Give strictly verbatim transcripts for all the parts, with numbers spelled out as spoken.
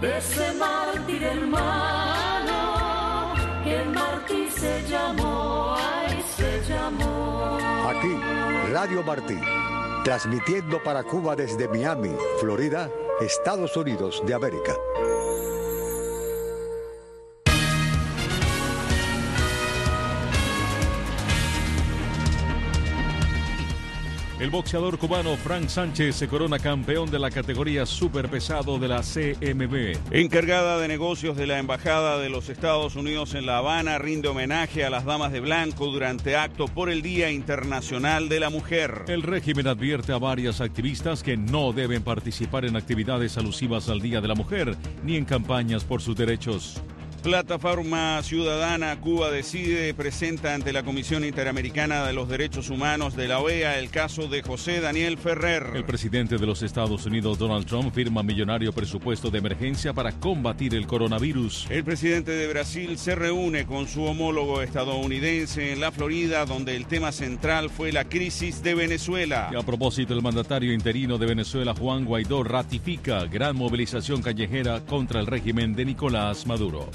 de ese mártir hermano, que el mártir se llamó, ay, se llamó. Aquí, Radio Martí, transmitiendo para Cuba desde Miami, Florida, Estados Unidos de América. El boxeador cubano Frank Sánchez se corona campeón de la categoría superpesado de la C M B. Encargada de negocios de la Embajada de los Estados Unidos en La Habana rinde homenaje a las damas de blanco durante acto por el Día Internacional de la Mujer. El régimen advierte a varias activistas que no deben participar en actividades alusivas al Día de la Mujer ni en campañas por sus derechos. Plataforma Ciudadana Cuba Decide presenta ante la Comisión Interamericana de los Derechos Humanos de la O E A el caso de José Daniel Ferrer. El presidente de los Estados Unidos, Donald Trump, firma millonario presupuesto de emergencia para combatir el coronavirus. El presidente de Brasil se reúne con su homólogo estadounidense en la Florida, donde el tema central fue la crisis de Venezuela. Y a propósito, el mandatario interino de Venezuela, Juan Guaidó, ratifica gran movilización callejera contra el régimen de Nicolás Maduro.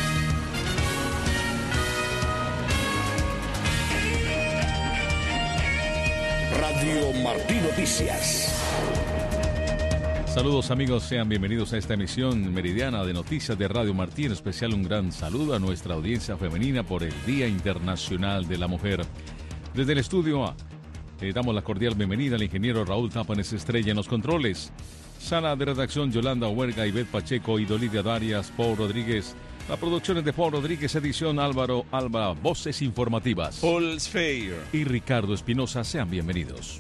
Radio Martí Noticias. Saludos amigos, sean bienvenidos a esta emisión meridiana de noticias de Radio Martí. En especial un gran saludo a nuestra audiencia femenina por el Día Internacional de la Mujer. Desde el estudio A, le damos la cordial bienvenida al ingeniero Raúl Tápanes Estrella en los controles. Sala de redacción Yolanda Huerga, Ivette Pacheco y Dolidia Darias, Paul Rodríguez. La producción es de Paul Rodríguez, edición Álvaro Alba, voces informativas. Paul Sfeir y Ricardo Espinosa, sean bienvenidos.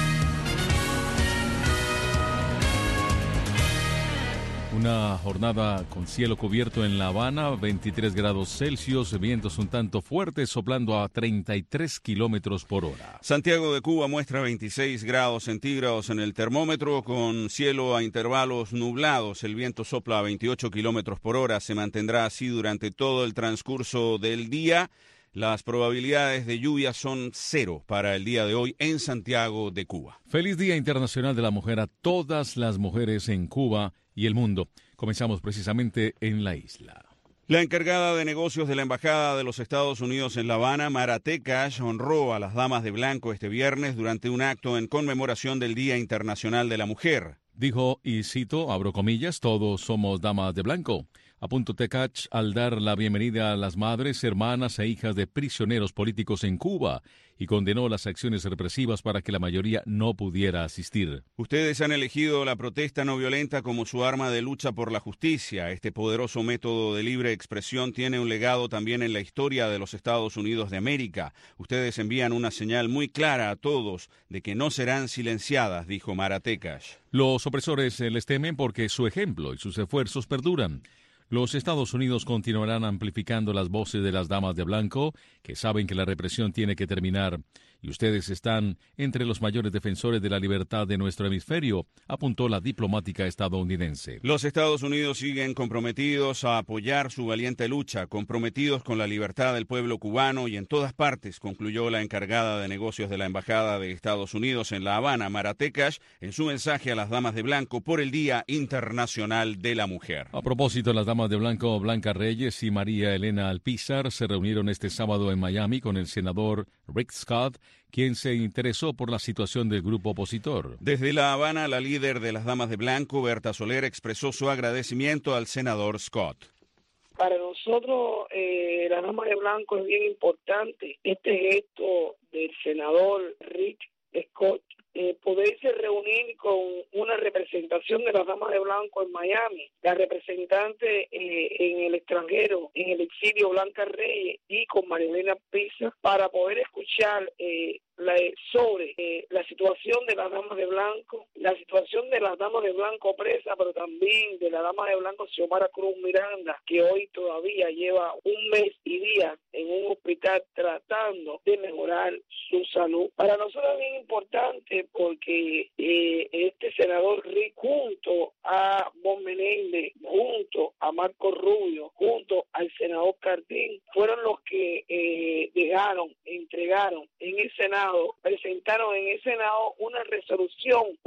Una jornada con cielo cubierto en La Habana, veintitrés grados Celsius, vientos un tanto fuertes soplando a treinta y tres kilómetros por hora. Santiago de Cuba muestra veintiséis grados centígrados en el termómetro con cielo a intervalos nublados. El viento sopla a veintiocho kilómetros por hora, se mantendrá así durante todo el transcurso del día. Las probabilidades de lluvia son cero para el día de hoy en Santiago de Cuba. Feliz Día Internacional de la Mujer a todas las mujeres en Cuba y el mundo. Comenzamos precisamente en la isla. La encargada de negocios de la Embajada de los Estados Unidos en La Habana, Mara Tekash, honró a las damas de blanco este viernes durante un acto en conmemoración del Día Internacional de la Mujer. Dijo, y cito, abro comillas, todos somos damas de blanco. Apuntó Tekash al dar la bienvenida a las madres, hermanas e hijas de prisioneros políticos en Cuba y condenó las acciones represivas para que la mayoría no pudiera asistir. Ustedes han elegido la protesta no violenta como su arma de lucha por la justicia. Este poderoso método de libre expresión tiene un legado también en la historia de los Estados Unidos de América. Ustedes envían una señal muy clara a todos de que no serán silenciadas, dijo Mara Tekash. Los opresores les temen porque su ejemplo y sus esfuerzos perduran. Los Estados Unidos continuarán amplificando las voces de las damas de blanco, que saben que la represión tiene que terminar. Y ustedes están entre los mayores defensores de la libertad de nuestro hemisferio, apuntó la diplomática estadounidense. Los Estados Unidos siguen comprometidos a apoyar su valiente lucha, comprometidos con la libertad del pueblo cubano y en todas partes, concluyó la encargada de negocios de la Embajada de Estados Unidos en La Habana, Mara Tekash, en su mensaje a las damas de blanco por el Día Internacional de la Mujer. A propósito, las damas de blanco, Blanca Reyes y María Elena Alpizar, se reunieron este sábado en Miami con el senador Rick Scott, quien se interesó por la situación del grupo opositor. Desde La Habana, la líder de las damas de blanco, Berta Soler, expresó su agradecimiento al senador Scott. Para nosotros, eh, la dama de blanco es bien importante. Este gesto del senador Rick Scott, eh, poderse reunir con una representación de las damas de blanco en Miami, la representante eh, en el extranjero, en el exilio, Blanca Reyes, y con Marilena Pisa, para poder escuchar eh, la, sobre eh, la situación de las damas de blanco, la situación de las damas de blanco presa, pero también de la dama de blanco Xiomara Cruz Miranda, que hoy todavía lleva un mes y días en un hospital tratando de mejorar su salud. Para nosotros es bien importante porque eh, este senador Rick, junto a Bon Menéndez, junto a Marco Rubio, junto al senador Cardín, fueron los que eh, dejaron, entregaron en el Senado, presentaron en el Senado una resolución honrando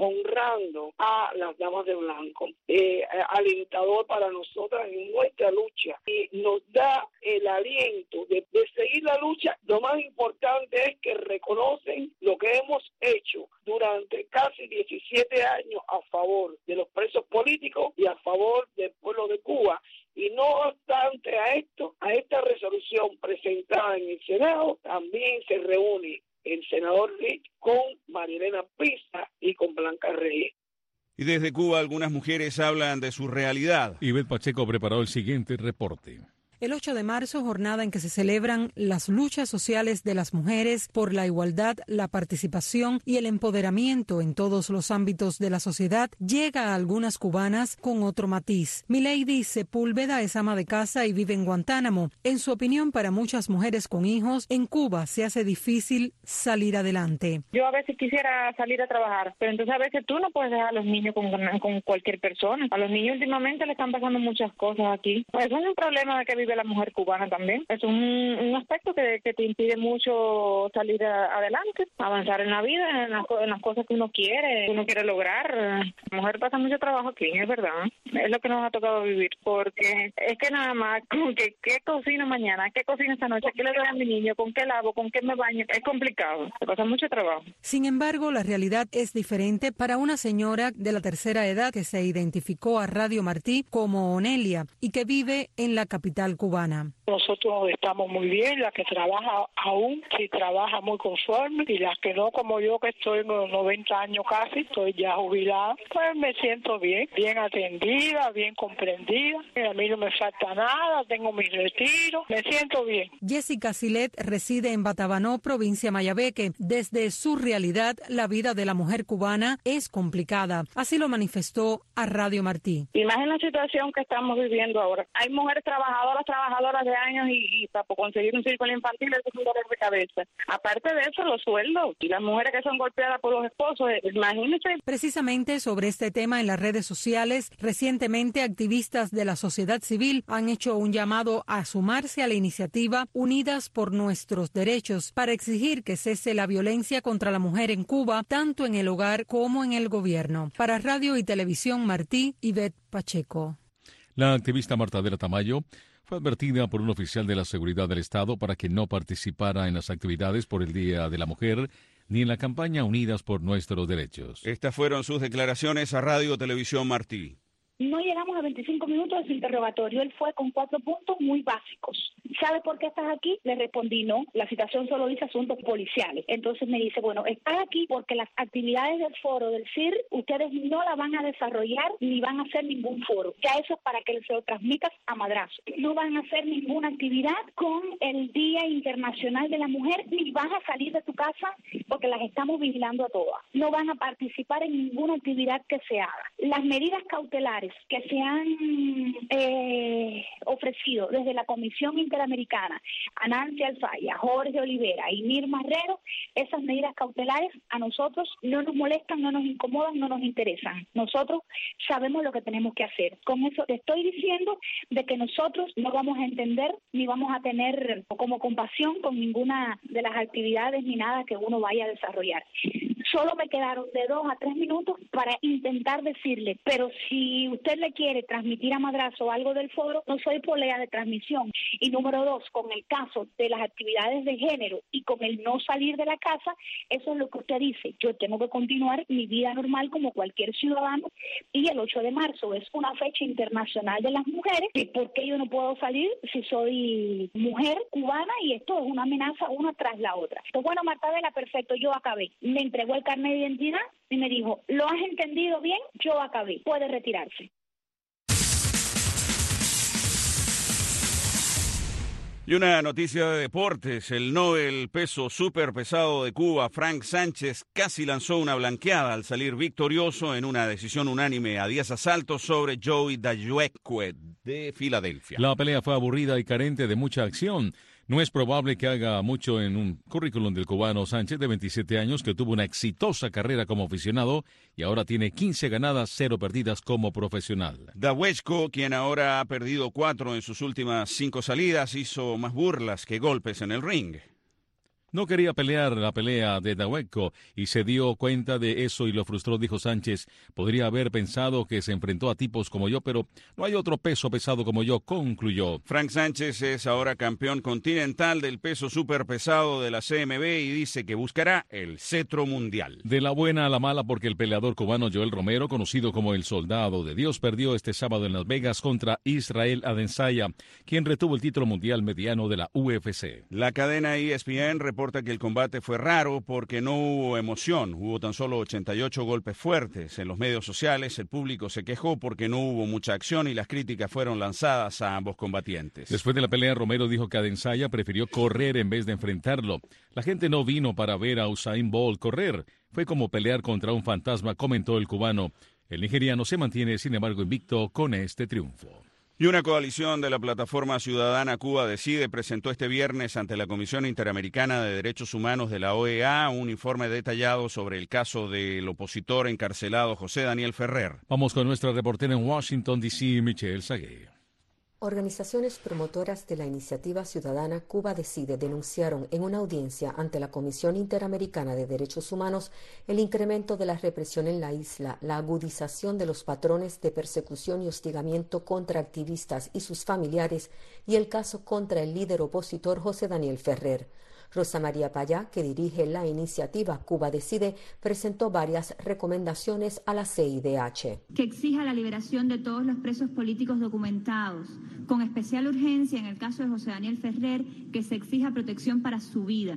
mostrando a las damas de blanco, eh, alentador para nosotras en nuestra lucha, y nos da el aliento de, de seguir la lucha. Lo más importante es que reconocen lo que hemos hecho durante casi diecisiete años a favor de los presos políticos y a favor del pueblo de Cuba. Y no obstante a esto, a esta resolución presentada en el Senado, también se reúne el senador Rich con Marilena Pisa y con Blanca Reyes. Y desde Cuba algunas mujeres hablan de su realidad. Ivette Pacheco preparó el siguiente reporte. El ocho de marzo, jornada en que se celebran las luchas sociales de las mujeres por la igualdad, la participación y el empoderamiento en todos los ámbitos de la sociedad, llega a algunas cubanas con otro matiz. Milady Sepúlveda es ama de casa y vive en Guantánamo. En su opinión, para muchas mujeres con hijos, en Cuba se hace difícil salir adelante. Yo a veces quisiera salir a trabajar, pero entonces a veces tú no puedes dejar a los niños con, con cualquier persona. A los niños últimamente le están pasando muchas cosas aquí. Eso es un problema de que vive la mujer cubana también. Es un, un aspecto que, que te impide mucho salir a, adelante, avanzar en la vida, en las, en las cosas que uno quiere, que uno quiere lograr. La mujer pasa mucho trabajo aquí, es verdad. Es lo que nos ha tocado vivir, porque es que nada más, con que qué cocino mañana, qué cocino esta noche, qué le doy a mi niño, con qué lavo, con qué me baño, es complicado, se pasa mucho trabajo. Sin embargo, la realidad es diferente para una señora de la tercera edad que se identificó a Radio Martí como Onelia y que vive en la capital cubana. Nosotros estamos muy bien, la que trabaja aún, sí trabaja muy conforme, y las que no, como yo, que estoy en los noventa años casi, estoy ya jubilada, pues me siento bien, bien atendida, bien comprendida, a mí no me falta nada, tengo mi retiro, me siento bien. Jessica Silet reside en Batabanó, provincia Mayabeque. Desde su realidad, la vida de la mujer cubana es complicada. Así lo manifestó a Radio Martí. Y más en la situación que estamos viviendo ahora. Hay mujeres trabajadoras, trabajadoras de años y, y para conseguir un círculo infantil eso es un dolor de cabeza. Aparte de eso, los sueldos y las mujeres que son golpeadas por los esposos, imagínense. Precisamente sobre este tema en las redes sociales, recientemente activistas de la sociedad civil han hecho un llamado a sumarse a la iniciativa Unidas por Nuestros Derechos para exigir que cese la violencia contra la mujer en Cuba, tanto en el hogar como en el gobierno. Para Radio y Televisión Martí, Ivette Pacheco. La activista Martadela Tamayo fue advertida por un oficial de la seguridad del Estado para que no participara en las actividades por el Día de la Mujer ni en la campaña Unidas por Nuestros Derechos. Estas fueron sus declaraciones a Radio Televisión Martí. No llegamos a veinticinco minutos de su interrogatorio. Él fue con cuatro puntos muy básicos. ¿Sabe por qué estás aquí? Le respondí no. La citación solo dice asuntos policiales. Entonces me dice, bueno, estás aquí porque las actividades del foro del C I R ustedes no la van a desarrollar ni van a hacer ningún foro. Ya eso es para que se lo transmitas a madrazo. No van a hacer ninguna actividad con el Día Internacional de la Mujer ni vas a salir de tu casa porque las estamos vigilando a todas. No van a participar en ninguna actividad que se haga. Las medidas cautelares que se han eh, ofrecido desde la Comisión Interamericana a Nancy Alfaya, Jorge Olivera y Mirma Herrero, esas medidas cautelares a nosotros no nos molestan, no nos incomodan, no nos interesan. Nosotros sabemos lo que tenemos que hacer. Con eso te estoy diciendo de que nosotros no vamos a entender ni vamos a tener como compasión con ninguna de las actividades ni nada que uno vaya a desarrollar. Solo me quedaron de dos a tres minutos para intentar decirle, pero si usted le quiere transmitir a madrazo algo del foro, no soy polea de transmisión. Y número dos, con el caso de las actividades de género y con el no salir de la casa, eso es lo que usted dice. Yo tengo que continuar mi vida normal como cualquier ciudadano y el ocho de marzo es una fecha internacional de las mujeres. ¿Y por qué yo no puedo salir si soy mujer cubana? Y esto es una amenaza una tras la otra. Pues bueno, Martadela, perfecto, yo acabé. Me entregó el carnet de identidad y me dijo, ¿lo has entendido bien? Yo acabé, puede retirarse. Y una noticia de deportes, el Nobel peso súper pesado de Cuba, Frank Sánchez, casi lanzó una blanqueada al salir victorioso en una decisión unánime a diez asaltos sobre Joey Dajueque de Filadelfia. La pelea fue aburrida y carente de mucha acción. No es probable que haga mucho en un currículum del cubano Sánchez, de veintisiete años, que tuvo una exitosa carrera como aficionado y ahora tiene quince ganadas, cero perdidas como profesional. Dajueque, quien ahora ha perdido cuatro en sus últimas cinco salidas, hizo más burlas que golpes en el ring. No quería pelear la pelea de Daweco y se dio cuenta de eso y lo frustró, dijo Sánchez. Podría haber pensado que se enfrentó a tipos como yo, pero no hay otro peso pesado como yo, concluyó. Frank Sánchez es ahora campeón continental del peso superpesado de la C M B y dice que buscará el cetro mundial. De la buena a la mala, porque el peleador cubano Joel Romero, conocido como el Soldado de Dios, perdió este sábado en Las Vegas contra Israel Adesanya, quien retuvo el título mundial mediano de la U F C. La cadena E S P N reporta que el combate fue raro porque no hubo emoción, hubo tan solo ochenta y ocho golpes fuertes. En los medios sociales el público se quejó porque no hubo mucha acción y las críticas fueron lanzadas a ambos combatientes. Después de la pelea, Romero dijo que Adesanya prefirió correr en vez de enfrentarlo. La gente no vino para ver a Usain Bolt correr, fue como pelear contra un fantasma, comentó el cubano. El nigeriano se mantiene, sin embargo, invicto con este triunfo. Y una coalición de la plataforma ciudadana Cuba Decide presentó este viernes ante la Comisión Interamericana de Derechos Humanos de la O E A un informe detallado sobre el caso del opositor encarcelado José Daniel Ferrer. Vamos con nuestra reportera en Washington, D C, Michelle Sagué. Organizaciones promotoras de la iniciativa ciudadana Cuba Decide denunciaron en una audiencia ante la Comisión Interamericana de Derechos Humanos el incremento de la represión en la isla, la agudización de los patrones de persecución y hostigamiento contra activistas y sus familiares y el caso contra el líder opositor José Daniel Ferrer. Rosa María Payá, que dirige la iniciativa Cuba Decide, presentó varias recomendaciones a la C I D H. Que exija la liberación de todos los presos políticos documentados, con especial urgencia en el caso de José Daniel Ferrer, que se exija protección para su vida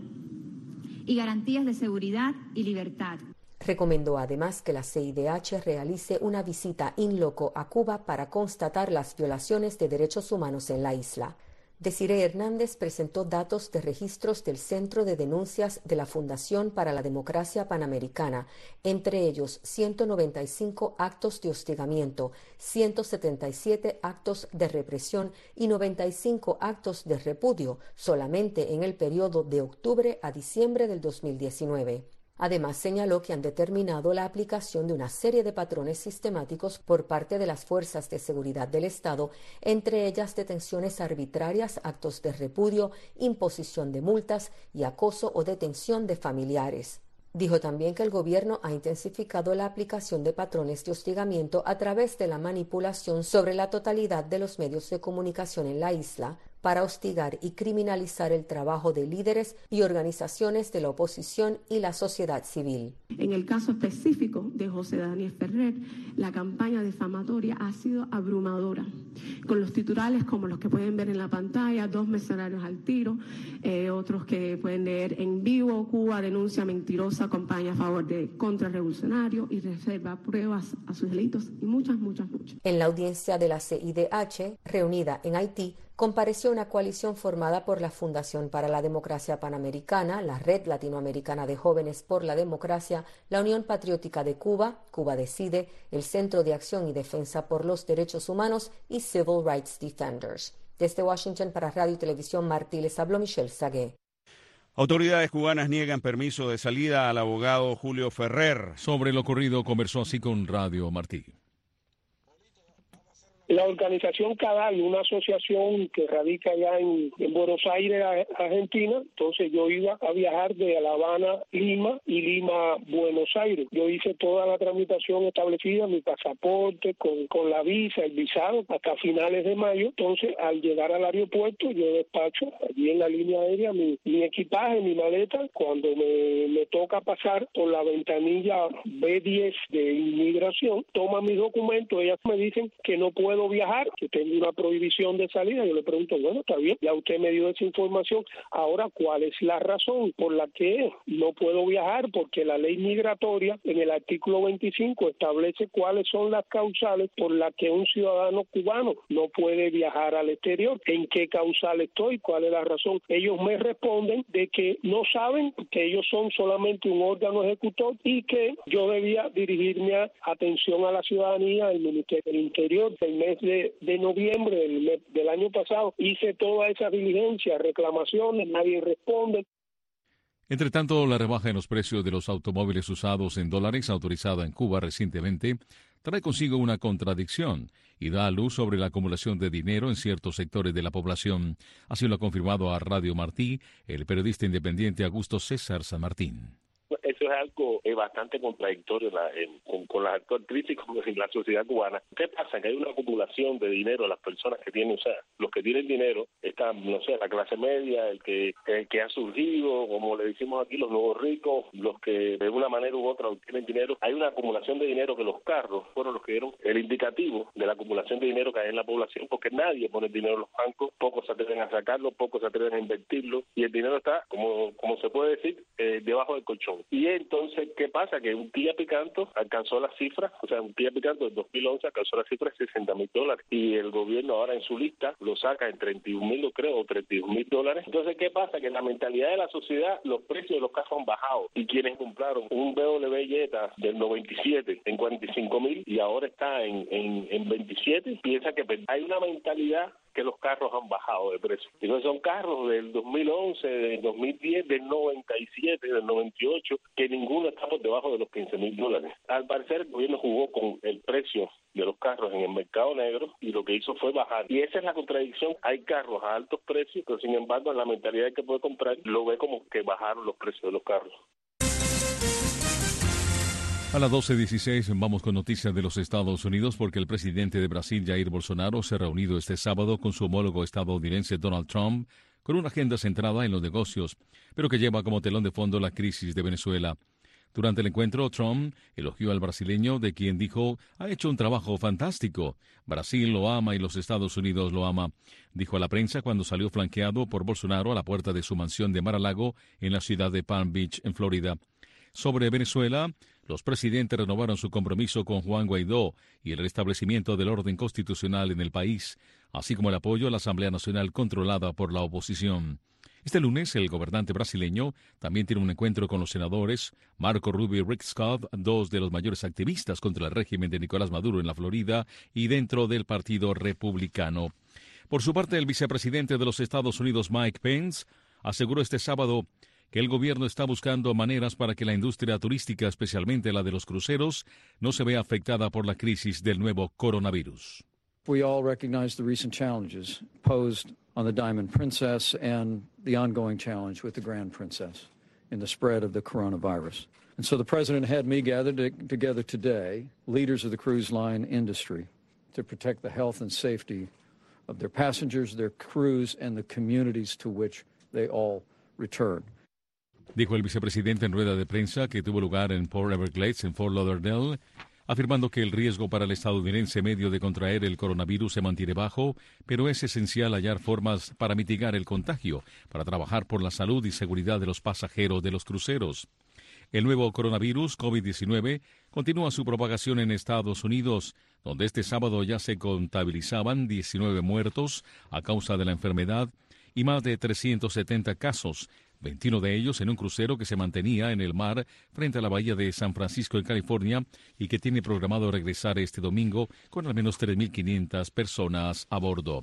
y garantías de seguridad y libertad. Recomendó además que la C I D H realice una visita in loco a Cuba para constatar las violaciones de derechos humanos en la isla. Desiree Hernández presentó datos de registros del Centro de Denuncias de la Fundación para la Democracia Panamericana, entre ellos ciento noventa y cinco actos de hostigamiento, ciento setenta y siete actos de represión y noventa y cinco actos de repudio, solamente en el periodo de octubre a diciembre del dos mil diecinueve. Además, señaló que han determinado la aplicación de una serie de patrones sistemáticos por parte de las fuerzas de seguridad del Estado, entre ellas detenciones arbitrarias, actos de repudio, imposición de multas y acoso o detención de familiares. Dijo también que el gobierno ha intensificado la aplicación de patrones de hostigamiento a través de la manipulación sobre la totalidad de los medios de comunicación en la isla para hostigar y criminalizar el trabajo de líderes y organizaciones de la oposición y la sociedad civil. En el caso específico de José Daniel Ferrer, la campaña difamatoria ha sido abrumadora, con los titulares como los que pueden ver en la pantalla: dos mercenarios al tiro, eh, otros que pueden leer en vivo: Cuba denuncia mentirosa campaña a favor de contrarrevolucionario y reserva pruebas a sus delitos, y muchas, muchas, muchas. En la audiencia de la C I D H, reunida en Haití, compareció una coalición formada por la Fundación para la Democracia Panamericana, la Red Latinoamericana de Jóvenes por la Democracia, la Unión Patriótica de Cuba, Cuba Decide, el Centro de Acción y Defensa por los Derechos Humanos y Civil Rights Defenders. Desde Washington para Radio y Televisión Martí les habló Michelle Sagué. Autoridades cubanas niegan permiso de salida al abogado Julio Ferrer. Sobre lo ocurrido conversó así con Radio Martí. La organización CADAL, una asociación que radica allá en, en Buenos Aires, Argentina, entonces yo iba a viajar de La Habana, Lima y Lima, Buenos Aires. Yo hice toda la tramitación establecida, mi pasaporte, con, con la visa, el visado, hasta finales de mayo. Entonces, al llegar al aeropuerto, yo despacho allí en la línea aérea mi, mi equipaje, mi maleta. Cuando me, me toca pasar por la ventanilla B diez de inmigración, toman mis documentos, ellas me dicen que no puedo viajar, que tengo una prohibición de salida. Yo le pregunto, bueno, está bien, ya usted me dio esa información, ahora, ¿cuál es la razón por la que no puedo viajar? Porque la ley migratoria en el artículo veinticinco establece cuáles son las causales por las que un ciudadano cubano no puede viajar al exterior. ¿En qué causal estoy? ¿Cuál es la razón? Ellos me responden de que no saben, que ellos son solamente un órgano ejecutor y que yo debía dirigirme a atención a la ciudadanía, el Ministerio del Interior. El mes de, de noviembre del, mes, del año pasado hice toda esa diligencia, reclamaciones, nadie responde. Entre tanto, la rebaja en los precios de los automóviles usados en dólares autorizada en Cuba recientemente trae consigo una contradicción y da a luz sobre la acumulación de dinero en ciertos sectores de la población. Así lo ha confirmado a Radio Martí el periodista independiente Augusto César San Martín. Eso es algo eh, bastante contradictorio la, en, con, con la actual crisis en la sociedad cubana. ¿Qué pasa? Que hay una acumulación de dinero a las personas que tienen, o sea, los que tienen dinero están, no sé, la clase media, el que el que ha surgido, como le decimos aquí, los nuevos ricos, los que de una manera u otra obtienen dinero. Hay una acumulación de dinero que los carros fueron los que dieron el indicativo de la acumulación de dinero que hay en la población, porque nadie pone el dinero en los bancos, pocos se atreven a sacarlo, pocos se atreven a invertirlo, y el dinero está, como, como se puede decir, eh, debajo del colchón. Y entonces, ¿qué pasa? Que un Kia Picanto alcanzó la cifra, o sea, un Kia Picanto del dos mil once alcanzó la cifra de sesenta mil dólares, y el gobierno ahora en su lista lo saca en treinta y un mil, creo, o treinta y un mil dólares. Entonces, ¿qué pasa? Que en la mentalidad de la sociedad, los precios de los carros han bajado, y quienes compraron un B M W Jetta del noventa y siete en cuarenta y cinco mil, y ahora está en, en, en veintisiete, piensa que hay una mentalidad que los carros han bajado de precio. Entonces son carros del dos mil once, del dos mil diez, del noventa y siete, del noventa y ocho, que ninguno está por debajo de los quince mil dólares. Al parecer el gobierno jugó con el precio de los carros en el mercado negro y lo que hizo fue bajar. Y esa es la contradicción. Hay carros a altos precios, pero sin embargo en la mentalidad del que puede comprar lo ve como que bajaron los precios de los carros. A las doce dieciséis vamos con noticias de los Estados Unidos porque el presidente de Brasil, Jair Bolsonaro, se ha reunido este sábado con su homólogo estadounidense Donald Trump con una agenda centrada en los negocios, pero que lleva como telón de fondo la crisis de Venezuela. Durante el encuentro, Trump elogió al brasileño, de quien dijo ha hecho un trabajo fantástico. Brasil lo ama y los Estados Unidos lo ama, dijo a la prensa cuando salió flanqueado por Bolsonaro a la puerta de su mansión de Mar-a-Lago en la ciudad de Palm Beach, en Florida. Sobre Venezuela, los presidentes renovaron su compromiso con Juan Guaidó y el restablecimiento del orden constitucional en el país, así como el apoyo a la Asamblea Nacional controlada por la oposición. Este lunes, el gobernante brasileño también tiene un encuentro con los senadores Marco Rubio y Rick Scott, dos de los mayores activistas contra el régimen de Nicolás Maduro en la Florida y dentro del Partido Republicano. Por su parte, el vicepresidente de los Estados Unidos, Mike Pence, aseguró este sábado que el gobierno está buscando maneras para que la industria turística, especialmente la de los cruceros, no se vea afectada por la crisis del nuevo coronavirus. We all recognize the recent challenges posed on the Diamond Princess and the ongoing challenge with the Grand Princess in the spread of the coronavirus. And so the president had me gathered to, together today, leaders of the cruise line industry, to protect the health and safety of their passengers, their crews, and the communities to which they all return. Dijo el vicepresidente en rueda de prensa que tuvo lugar en Port Everglades, en Fort Lauderdale, afirmando que el riesgo para el estadounidense medio de contraer el coronavirus se mantiene bajo, pero es esencial hallar formas para mitigar el contagio, para trabajar por la salud y seguridad de los pasajeros de los cruceros. El nuevo coronavirus, COVID diecinueve, continúa su propagación en Estados Unidos, donde este sábado ya se contabilizaban diecinueve muertos a causa de la enfermedad y más de trescientos setenta casos, veintiuno de ellos en un crucero que se mantenía en el mar frente a la bahía de San Francisco en California y que tiene programado regresar este domingo con al menos tres mil quinientas personas a bordo.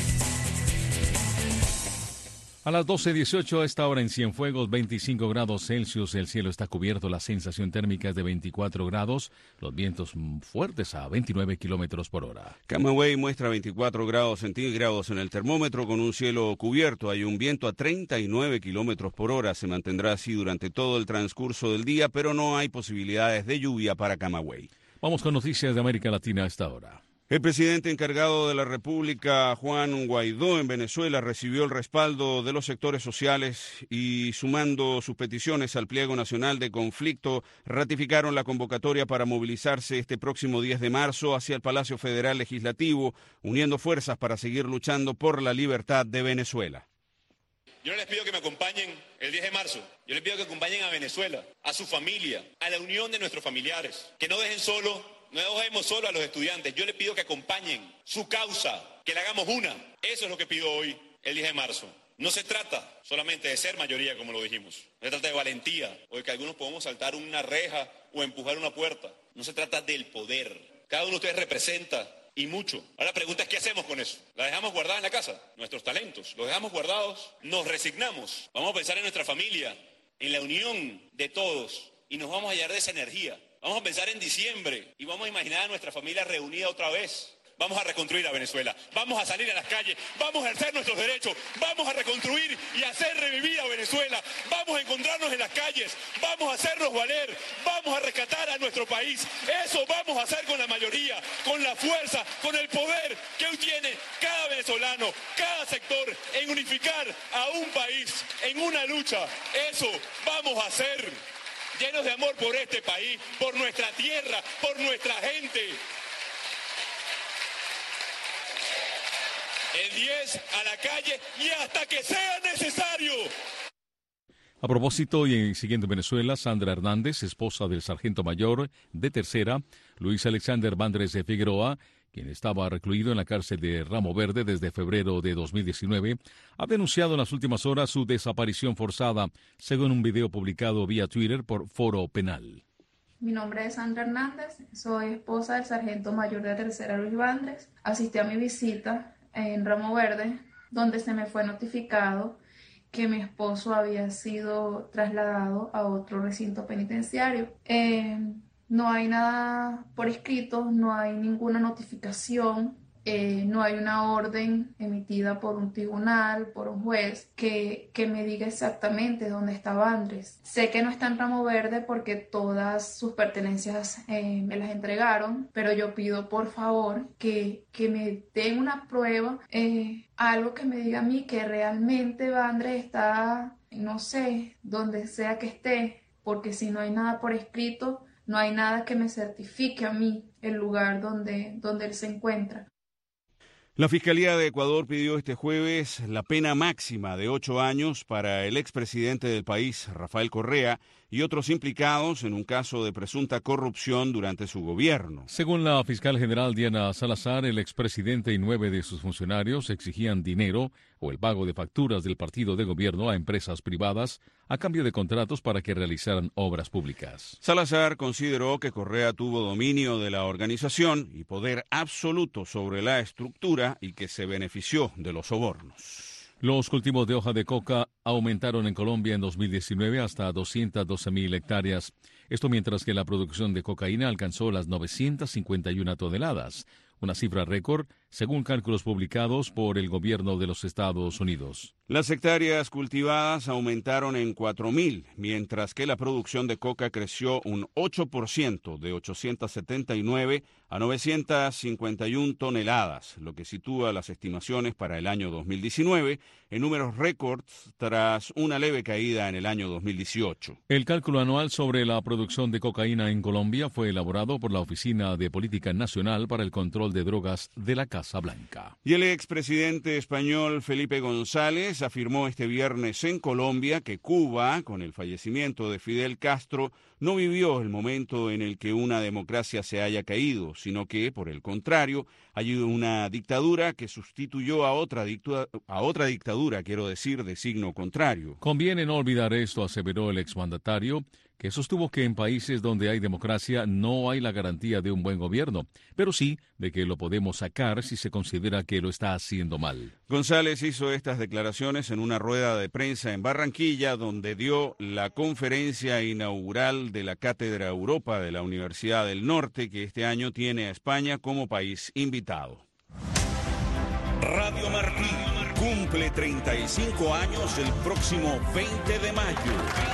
A las doce dieciocho, a esta hora en Cienfuegos, veinticinco grados Celsius, el cielo está cubierto, la sensación térmica es de veinticuatro grados, los vientos fuertes a veintinueve kilómetros por hora. Camagüey muestra veinticuatro grados centígrados en el termómetro con un cielo cubierto, hay un viento a treinta y nueve kilómetros por hora, se mantendrá así durante todo el transcurso del día, pero no hay posibilidades de lluvia para Camagüey. Vamos con noticias de América Latina a esta hora. El presidente encargado de la República, Juan Guaidó, en Venezuela, recibió el respaldo de los sectores sociales y, sumando sus peticiones al pliego nacional de conflicto, ratificaron la convocatoria para movilizarse este próximo diez de marzo hacia el Palacio Federal Legislativo, uniendo fuerzas para seguir luchando por la libertad de Venezuela. Yo no les pido que me acompañen el diez de marzo, yo les pido que acompañen a Venezuela, a su familia, a la unión de nuestros familiares, que no dejen solo... No dejemos solo a los estudiantes, yo les pido que acompañen su causa, que la hagamos una. Eso es lo que pido hoy, el diez de marzo. No se trata solamente de ser mayoría, como lo dijimos. No se trata de valentía, o de que algunos podamos saltar una reja o empujar una puerta. No se trata del poder. Cada uno de ustedes representa, y mucho. Ahora la pregunta es, ¿qué hacemos con eso? ¿La dejamos guardada en la casa? Nuestros talentos, ¿los dejamos guardados? ¿Nos resignamos? Vamos a pensar en nuestra familia, en la unión de todos, y nos vamos a hallar de esa energía. Vamos a pensar en diciembre y vamos a imaginar a nuestra familia reunida otra vez. Vamos a reconstruir a Venezuela, vamos a salir a las calles, vamos a ejercer nuestros derechos, vamos a reconstruir y hacer revivir a Venezuela, vamos a encontrarnos en las calles, vamos a hacernos valer, vamos a rescatar a nuestro país. Eso vamos a hacer con la mayoría, con la fuerza, con el poder que hoy tiene cada venezolano, cada sector, en unificar a un país, en una lucha. Eso vamos a hacer, llenos de amor por este país, por nuestra tierra, por nuestra gente. El diez a la calle y hasta que sea necesario. A propósito, y siguiendo Venezuela, Sandra Hernández, esposa del sargento mayor de tercera, Luis Alexander Vandres de Figueroa, quien estaba recluido en la cárcel de Ramo Verde desde febrero de dos mil diecinueve, ha denunciado en las últimas horas su desaparición forzada, según un video publicado vía Twitter por Foro Penal. Mi nombre es Sandra Hernández, soy esposa del sargento mayor de tercera Luis Vandres. Asistí a mi visita en Ramo Verde, donde se me fue notificado que mi esposo había sido trasladado a otro recinto penitenciario. Eh, no hay nada por escrito, no hay ninguna notificación, eh, no hay una orden emitida por un tribunal, por un juez, que, que me diga exactamente dónde está Vandres. Sé que no está en Ramo Verde porque todas sus pertenencias eh, me las entregaron, pero yo pido por favor que, que me den una prueba, eh, algo que me diga a mí que realmente Vandres está, no sé, donde sea que esté, porque si no hay nada por escrito, no hay nada que me certifique a mí el lugar donde, donde él se encuentra. La Fiscalía de Ecuador pidió este jueves la pena máxima de ocho años para el expresidente del país, Rafael Correa, y otros implicados en un caso de presunta corrupción durante su gobierno. Según la fiscal general Diana Salazar, el expresidente y nueve de sus funcionarios exigían dinero o el pago de facturas del partido de gobierno a empresas privadas a cambio de contratos para que realizaran obras públicas. Salazar consideró que Correa tuvo dominio de la organización y poder absoluto sobre la estructura y que se benefició de los sobornos. Los cultivos de hoja de coca aumentaron en Colombia en dos mil diecinueve hasta doscientas doce mil hectáreas. Esto mientras que la producción de cocaína alcanzó las novecientas cincuenta y una toneladas, una cifra récord según cálculos publicados por el gobierno de los Estados Unidos. Las hectáreas cultivadas aumentaron en cuatro mil, mientras que la producción de coca creció un ocho por ciento, de ochocientas setenta y nueve a novecientas cincuenta y una toneladas, lo que sitúa las estimaciones para el año dos mil diecinueve en números récords tras una leve caída en el año dos mil dieciocho. El cálculo anual sobre la producción de cocaína en Colombia fue elaborado por la Oficina de Política Nacional para el Control de Drogas de la Casa Blanca. Y el expresidente español Felipe González afirmó este viernes en Colombia que Cuba, con el fallecimiento de Fidel Castro, no vivió el momento en el que una democracia se haya caído, sino que, por el contrario, hay una dictadura que sustituyó a otra dictadura, a otra dictadura, quiero decir, de signo contrario. Conviene no olvidar esto, aseveró el exmandatario, que sostuvo que en países donde hay democracia no hay la garantía de un buen gobierno, pero sí de que lo podemos sacar si se considera que lo está haciendo mal. González hizo estas declaraciones en una rueda de prensa en Barranquilla, donde dio la conferencia inaugural de la Cátedra Europa de la Universidad del Norte, que este año tiene a España como país invitado. Radio Martí cumple treinta y cinco años el próximo veinte de mayo.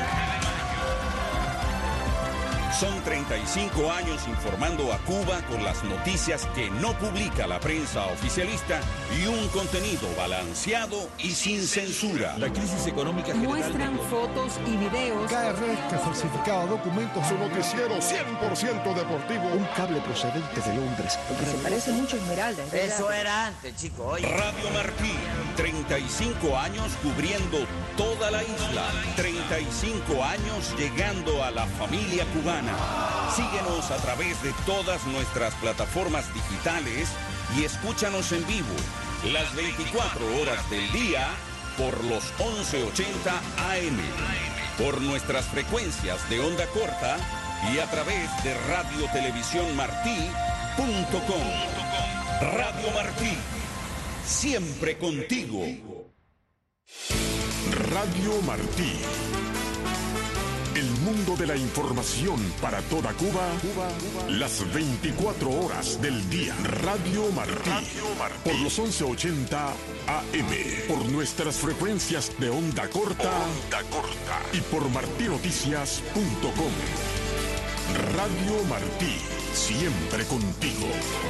Son treinta y cinco años informando a Cuba con las noticias que no publica la prensa oficialista y un contenido balanceado y sin censura. La crisis económica general. Muestran fotos y videos. K R que falsificaba documentos. Su noticiero cien por ciento deportivo. Un cable procedente de Londres. Porque se parece mucho a Esmeralda. Eso era antes, chico. Oye. Radio Martí, treinta y cinco años cubriendo toda la isla. treinta y cinco años llegando a la familia cubana. Síguenos a través de todas nuestras plataformas digitales y escúchanos en vivo las veinticuatro horas del día por los once ochenta A M, por nuestras frecuencias de onda corta y a través de radio televisión martí punto com. Radio Martí, siempre contigo. Radio Martí. El mundo de la información para toda Cuba, Cuba, Cuba. Las veinticuatro horas del día. Radio Martí. Radio Martí. Por los once ochenta A M. Por nuestras frecuencias de onda corta. Onda corta. Y por martí noticias punto com. Radio Martí. Siempre contigo.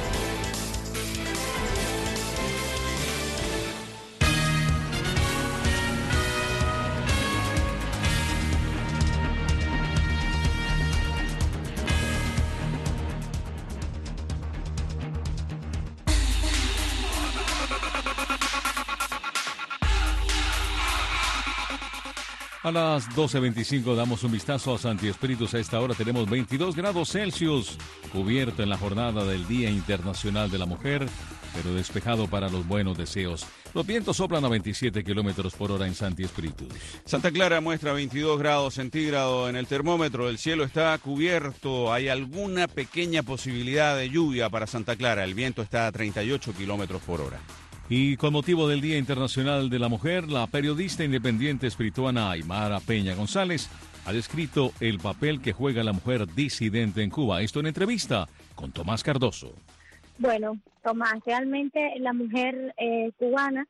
A las doce veinticinco damos un vistazo a Santi Espíritus. A esta hora tenemos veintidós grados Celsius, cubierto en la jornada del Día Internacional de la Mujer, pero despejado para los buenos deseos. Los vientos soplan a veintisiete kilómetros por hora en Santi Espíritus. Santa Clara muestra veintidós grados centígrados en el termómetro. El cielo está cubierto. Hay alguna pequeña posibilidad de lluvia para Santa Clara. El viento está a treinta y ocho kilómetros por hora. Y con motivo del Día Internacional de la Mujer, la periodista independiente espirituana Aymara Peña González ha descrito el papel que juega la mujer disidente en Cuba. Esto en entrevista con Tomás Cardoso. Bueno, Tomás, realmente la mujer eh, cubana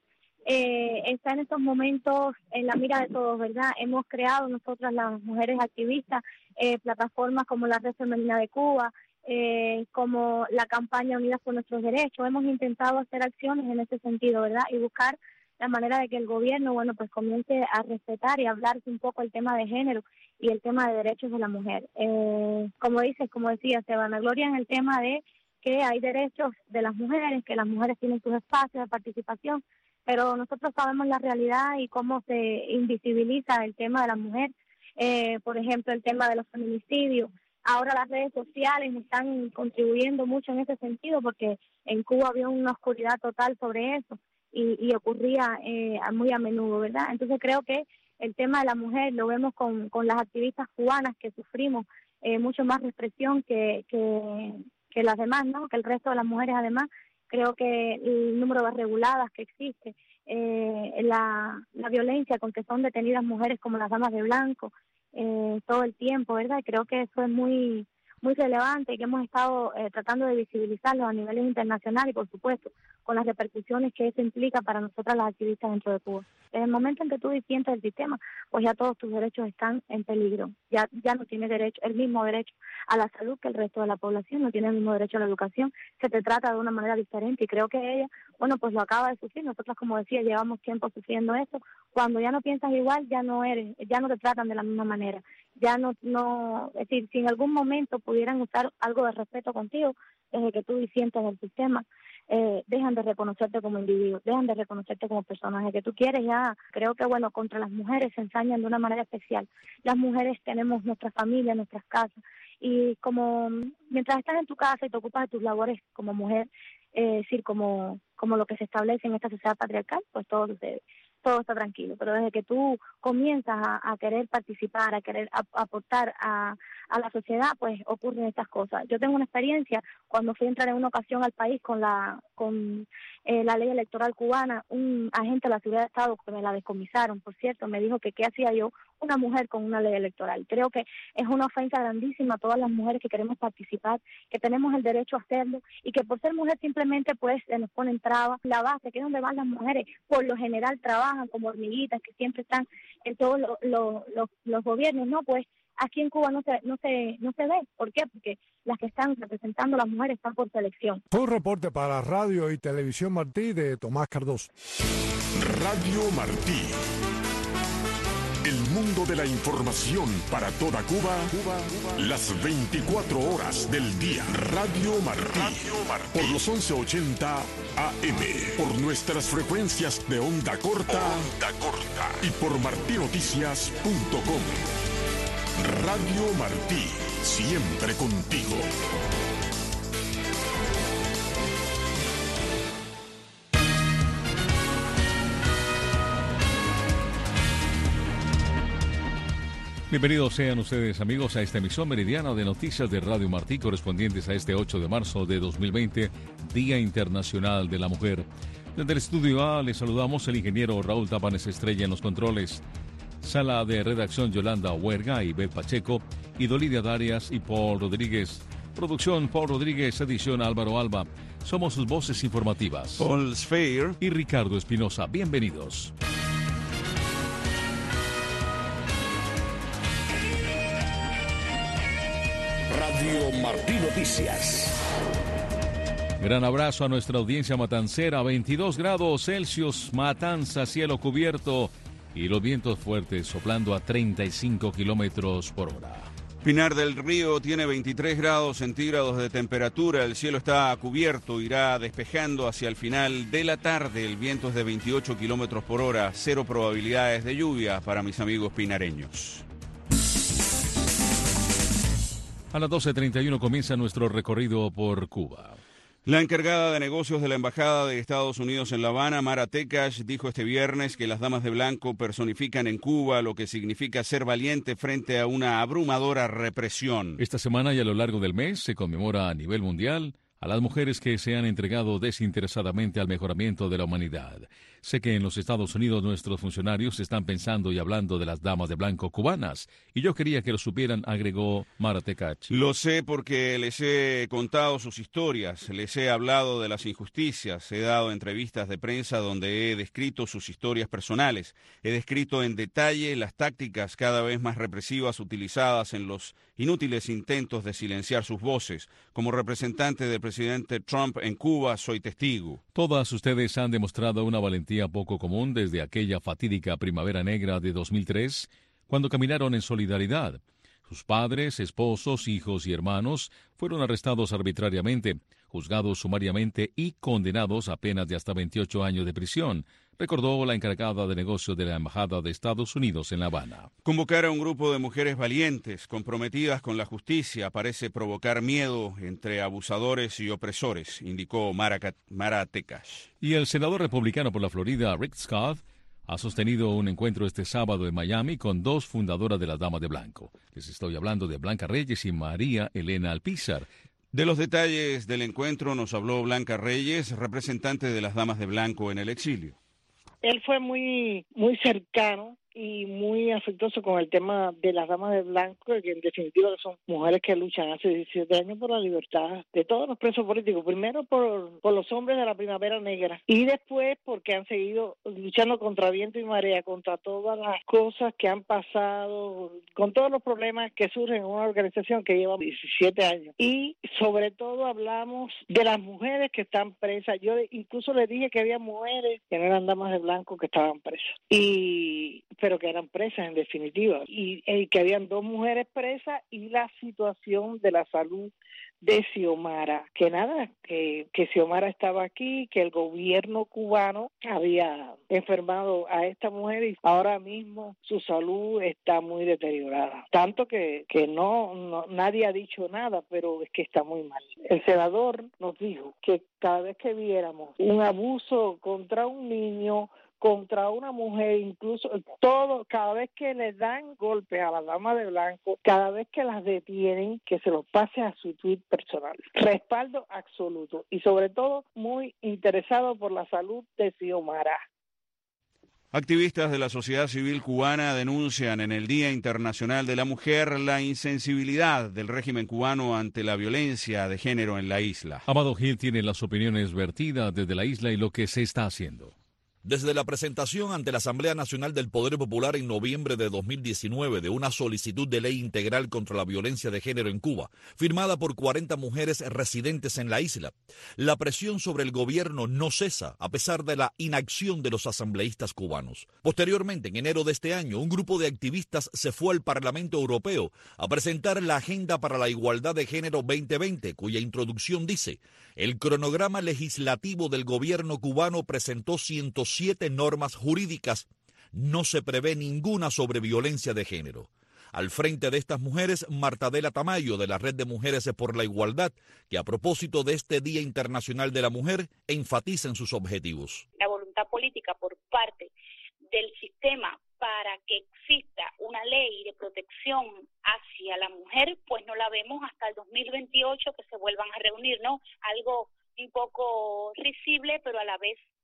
eh, está en estos momentos en la mira de todos, ¿verdad? Hemos creado nosotras las mujeres activistas eh, plataformas como la Red Femenina de Cuba, Eh, como la campaña Unidas por Nuestros Derechos. Hemos intentado hacer acciones en ese sentido, ¿verdad? Y buscar la manera de que el gobierno, bueno, pues comience a respetar y a hablarse un poco el tema de género y el tema de derechos de la mujer. Eh, como dices, como decía, se vanagloria en el tema de que hay derechos de las mujeres, que las mujeres tienen sus espacios de participación, pero nosotros sabemos la realidad y cómo se invisibiliza el tema de la mujer. Eh, por ejemplo, el tema de los feminicidios. Ahora las redes sociales están contribuyendo mucho en ese sentido, porque en Cuba había una oscuridad total sobre eso y, y ocurría eh, muy a menudo, ¿verdad? Entonces creo que el tema de la mujer lo vemos con, con las activistas cubanas que sufrimos eh, mucho más represión que, que, que las demás, ¿no? Que el resto de las mujeres. Además, creo que el número de reguladas que existe, eh, la, la violencia con que son detenidas mujeres como las damas de blanco, Eh, todo el tiempo, ¿verdad? Y creo que eso es muy muy relevante y que hemos estado eh, tratando de visibilizarlo a niveles internacionales y, por supuesto, con las repercusiones que eso implica para nosotras las activistas dentro de Cuba. Desde el momento en que tú disientes del sistema, pues ya todos tus derechos están en peligro. Ya ya no tienes derecho, el mismo derecho a la salud que el resto de la población, no tienes el mismo derecho a la educación, se te trata de una manera diferente y creo que ella, bueno, pues lo acaba de sufrir. Nosotros, como decía, llevamos tiempo sufriendo eso. Cuando ya no piensas igual, ya no eres, ya no te tratan de la misma manera. Ya no, no, es decir, si en algún momento pudieran usar algo de respeto contigo, desde que tú disientes del sistema, eh, dejan de reconocerte como individuo, dejan de reconocerte como personaje que tú quieres. Ya creo que, bueno, contra las mujeres se ensañan de una manera especial. Las mujeres tenemos nuestra familia, nuestras casas, y como mientras estás en tu casa y te ocupas de tus labores como mujer, eh, es decir, como, como lo que se establece en esta sociedad patriarcal, pues todo sucede. Todo está tranquilo, pero desde que tú comienzas a, a querer participar, a querer a, aportar a, a la sociedad, pues ocurren estas cosas. Yo tengo una experiencia cuando fui a entrar en una ocasión al país con la con eh, la ley electoral cubana. Un agente de la Seguridad de Estado, que me la descomisaron, por cierto, me dijo que qué hacía yo, una mujer con una ley electoral. Creo que es una ofensa grandísima a todas las mujeres que queremos participar, que tenemos el derecho a hacerlo y que por ser mujer simplemente pues se nos ponen trabas. La base, que es donde van las mujeres, por lo general trabajan como hormiguitas, que siempre están en todos lo, lo, lo, los gobiernos, ¿no? Pues aquí en Cuba no se no se no se ve. ¿Por qué? Porque las que están representando a las mujeres están por selección. Fue un reporte para Radio y Televisión Martí de Tomás Cardoso. Radio Martí. El mundo de la información para toda Cuba, Cuba, Cuba. Las veinticuatro horas del día. Radio Martí. Radio Martí. Por los once ochenta A M. Por nuestras frecuencias de onda corta. Onda corta. Y por martí noticias punto com. Radio Martí. Siempre contigo. Bienvenidos sean ustedes, amigos, a esta emisión meridiana de noticias de Radio Martí, correspondientes a este ocho de marzo de dos mil veinte, Día Internacional de la Mujer. Desde el estudio A les saludamos el ingeniero Raúl Tapanes Estrella en los controles. Sala de redacción Yolanda Huerga y Bel Pacheco, y Dolidia Darias y Paul Rodríguez. Producción Paul Rodríguez, edición Álvaro Alba. Somos sus voces informativas, Paul Sfeir y Ricardo Espinosa. Bienvenidos. Radio Martí Noticias. Gran abrazo a nuestra audiencia matancera. veintidós grados Celsius, Matanza, cielo cubierto y los vientos fuertes soplando a treinta y cinco kilómetros por hora. Pinar del Río tiene veintitrés grados centígrados de temperatura. El cielo está cubierto, irá despejando hacia el final de la tarde. El viento es de veintiocho kilómetros por hora. Cero probabilidades de lluvia para mis amigos pinareños. A las doce treinta y uno comienza nuestro recorrido por Cuba. La encargada de negocios de la Embajada de Estados Unidos en La Habana, Mara Tekash, dijo este viernes que las damas de blanco personifican en Cuba lo que significa ser valiente frente a una abrumadora represión. Esta semana y a lo largo del mes se conmemora a nivel mundial a las mujeres que se han entregado desinteresadamente al mejoramiento de la humanidad. Sé que en los Estados Unidos nuestros funcionarios están pensando y hablando de las damas de blanco cubanas, y yo quería que lo supieran, agregó Mara Tekash. Lo sé porque les he contado sus historias, les he hablado de las injusticias, he dado entrevistas de prensa donde he descrito sus historias personales, he descrito en detalle las tácticas cada vez más represivas utilizadas en los inútiles intentos de silenciar sus voces. Como representante del presidente Trump en Cuba, soy testigo. Todas ustedes han demostrado una valentía poco común desde aquella fatídica primavera negra de dos mil tres, cuando caminaron en solidaridad. Sus padres, esposos, hijos y hermanos fueron arrestados arbitrariamente, juzgados sumariamente y condenados a penas de hasta veintiocho años de prisión, recordó la encargada de negocios de la Embajada de Estados Unidos en La Habana. Convocar a un grupo de mujeres valientes, comprometidas con la justicia, parece provocar miedo entre abusadores y opresores, indicó Mara, Mara Tekash. Y el senador republicano por la Florida, Rick Scott, ha sostenido un encuentro este sábado en Miami con dos fundadoras de las Damas de Blanco. Les estoy hablando de Blanca Reyes y María Elena Alpizar. De los detalles del encuentro nos habló Blanca Reyes, representante de las Damas de Blanco en el exilio. Él fue muy muy cercano y muy afectuoso con el tema de las damas de blanco, que en definitiva son mujeres que luchan hace diecisiete años por la libertad de todos los presos políticos, primero por, por los hombres de la primavera negra y después porque han seguido luchando contra viento y marea, contra todas las cosas que han pasado, con todos los problemas que surgen en una organización que lleva diecisiete años. Y sobre todo hablamos de las mujeres que están presas. Yo incluso le dije que había mujeres que no eran damas de blanco que estaban presas, y pero que eran presas en definitiva, y, y que habían dos mujeres presas, y la situación de la salud de Xiomara, que nada, que, que Xiomara estaba aquí, que el gobierno cubano había enfermado a esta mujer y ahora mismo su salud está muy deteriorada, tanto que, que no, no nadie ha dicho nada, pero es que está muy mal. El senador nos dijo que cada vez que viéramos un abuso contra un niño, contra una mujer, incluso todo, cada vez que le dan golpes a la dama de blanco, cada vez que las detienen, que se los pase a su tweet personal. Respaldo absoluto y sobre todo muy interesado por la salud de Xiomara. Activistas de la sociedad civil cubana denuncian en el Día Internacional de la Mujer la insensibilidad del régimen cubano ante la violencia de género en la isla. Amado Gil tiene las opiniones vertidas desde la isla y lo que se está haciendo. Desde la presentación ante la Asamblea Nacional del Poder Popular en noviembre de dos mil diecinueve de una solicitud de ley integral contra la violencia de género en Cuba, firmada por cuarenta mujeres residentes en la isla, la presión sobre el gobierno no cesa a pesar de la inacción de los asambleístas cubanos. Posteriormente, en enero de este año, un grupo de activistas se fue al Parlamento Europeo a presentar la Agenda para la Igualdad de Género veinte veinte, cuya introducción dice: el cronograma legislativo del gobierno cubano presentó ciento siete normas jurídicas. No se prevé ninguna sobre violencia de género. Al frente de estas mujeres, Marta Adela Tamayo, de la Red de Mujeres por la Igualdad, que a propósito de este Día Internacional de la Mujer, enfatiza en sus objetivos. La voluntad política por parte del sistema para que exista una ley de protección hacia la mujer, pues no la vemos hasta el dos mil veintiocho que se vuelvan a reunir, ¿no? Algo un poco risible, pero a la vez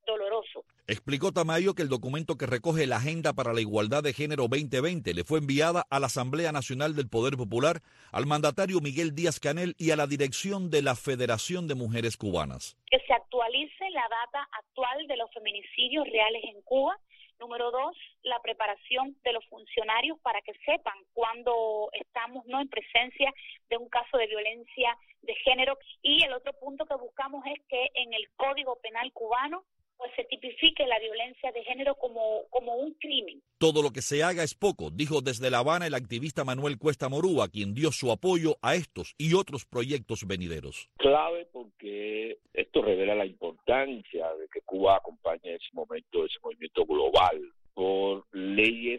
doloroso. Explicó Tamayo que el documento que recoge la Agenda para la Igualdad de Género veinte veinte le fue enviada a la Asamblea Nacional del Poder Popular, al mandatario Miguel Díaz-Canel y a la dirección de la Federación de Mujeres Cubanas. Que se actualice la data actual de los feminicidios reales en Cuba. Número dos, la preparación de los funcionarios para que sepan cuando estamos no en presencia de un caso de violencia de género. Y el otro punto que buscamos es que en el Código Penal cubano pues se tipifique la violencia de género como, como un crimen. Todo lo que se haga es poco, dijo desde La Habana el activista Manuel Cuesta Morúa, quien dio su apoyo a estos y otros proyectos venideros. Clave porque esto revela la importancia de que Cuba acompañe en ese momento, ese movimiento global, por leyes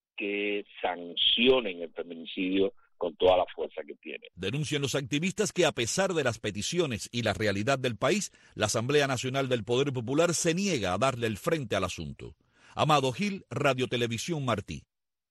que sancionen el feminicidio con toda la fuerza que tiene. Denuncian los activistas que a pesar de las peticiones y la realidad del país, la Asamblea Nacional del Poder Popular se niega a darle el frente al asunto. Amado Gil, Radio Televisión Martí.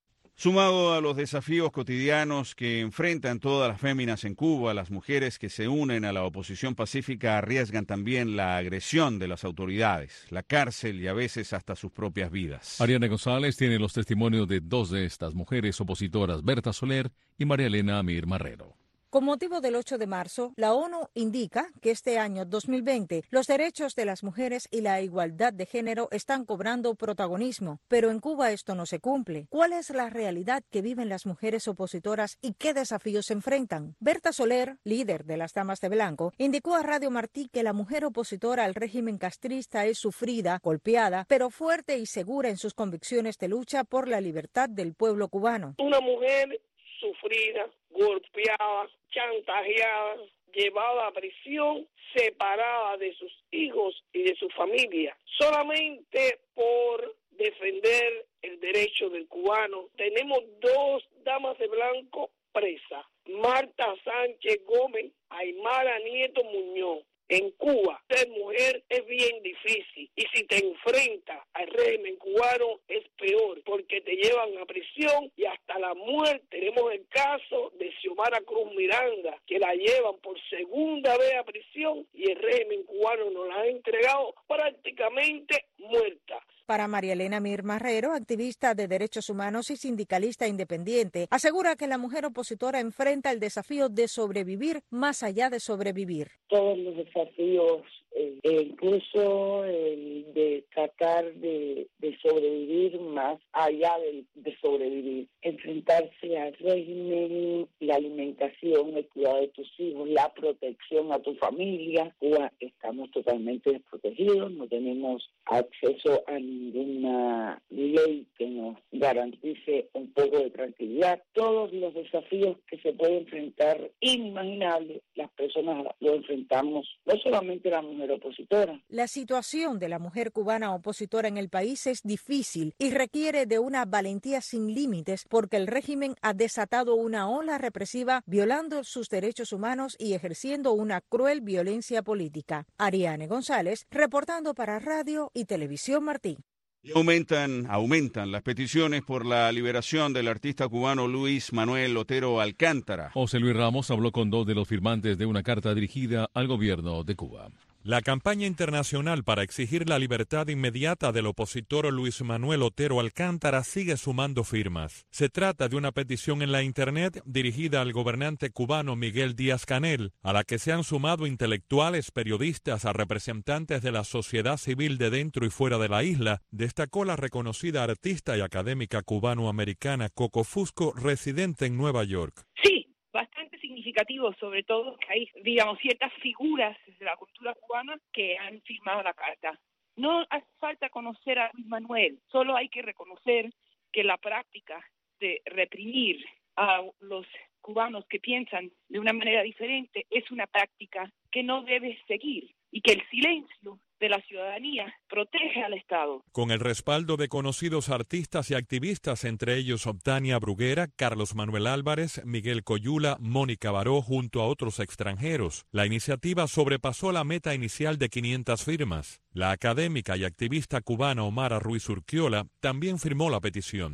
Sumado a los desafíos cotidianos que enfrentan todas las féminas en Cuba, las mujeres que se unen a la oposición pacífica arriesgan también la agresión de las autoridades, la cárcel y a veces hasta sus propias vidas. Ariane González tiene los testimonios de dos de estas mujeres opositoras, Berta Soler y María Elena Amir Marrero. Con motivo del ocho de marzo, la ONU indica que este año dos mil veinte los derechos de las mujeres y la igualdad de género están cobrando protagonismo, pero en Cuba esto no se cumple. ¿Cuál es la realidad que viven las mujeres opositoras y qué desafíos se enfrentan? Berta Soler, líder de las Damas de Blanco, indicó a Radio Martí que la mujer opositora al régimen castrista es sufrida, golpeada, pero fuerte y segura en sus convicciones de lucha por la libertad del pueblo cubano. Una mujer sufrida, golpeada, chantajeada, llevada a prisión, separada de sus hijos y de su familia, solamente por defender el derecho del cubano. Tenemos dos damas de blanco presas, Marta Sánchez Gómez, Aymara Nieto Muñoz. En Cuba, ser mujer es bien difícil y si te enfrentas al régimen cubano es peor porque te llevan a prisión y hasta la muerte. Tenemos el caso de Xiomara Cruz Miranda, que la llevan por segunda vez a prisión y el régimen cubano nos la ha entregado prácticamente muerta. Para María Elena Mir Marrero, activista de derechos humanos y sindicalista independiente, asegura que la mujer opositora enfrenta el desafío de sobrevivir más allá de sobrevivir. Todos los desafíos, eh, incluso el de tratar de, de sobrevivir más allá de, de sobrevivir, enfrentarse al régimen, la alimentación, el cuidado de tus hijos, la protección a tu familia. Cuba estamos totalmente desprotegidos, no tenemos acceso a ninguna ley que nos garantice un poco de tranquilidad. Todos los desafíos que se pueden enfrentar, inimaginables, las personas lo enfrentamos, no solamente la mujer opositora. La situación de la mujer cubana opositora en el país es difícil y requiere de una valentía sin límites porque el régimen ha desatado una ola represiva violando sus derechos humanos y ejerciendo una cruel violencia política. Ariane González, reportando para Radio y Televisión Martí. Y aumentan, aumentan las peticiones por la liberación del artista cubano Luis Manuel Otero Alcántara. José Luis Ramos habló con dos de los firmantes de una carta dirigida al gobierno de Cuba. La campaña internacional para exigir la libertad inmediata del opositor Luis Manuel Otero Alcántara sigue sumando firmas. Se trata de una petición en la Internet dirigida al gobernante cubano Miguel Díaz-Canel, a la que se han sumado intelectuales, periodistas, a representantes de la sociedad civil de dentro y fuera de la isla, destacó la reconocida artista y académica cubano-americana Coco Fusco, residente en Nueva York. Sí. Bastante significativo, sobre todo que hay, digamos, ciertas figuras de la cultura cubana que han firmado la carta. No hace falta conocer a Luis Manuel, solo hay que reconocer que la práctica de reprimir a los cubanos que piensan de una manera diferente es una práctica que no debe seguir y que el silencio de la ciudadanía protege al Estado. Con el respaldo de conocidos artistas y activistas, entre ellos Tania Bruguera, Carlos Manuel Álvarez, Miguel Coyula, Mónica Baró, junto a otros extranjeros, la iniciativa sobrepasó la meta inicial de quinientas firmas. La académica y activista cubana Omara Ruiz Urquiola también firmó la petición. Luis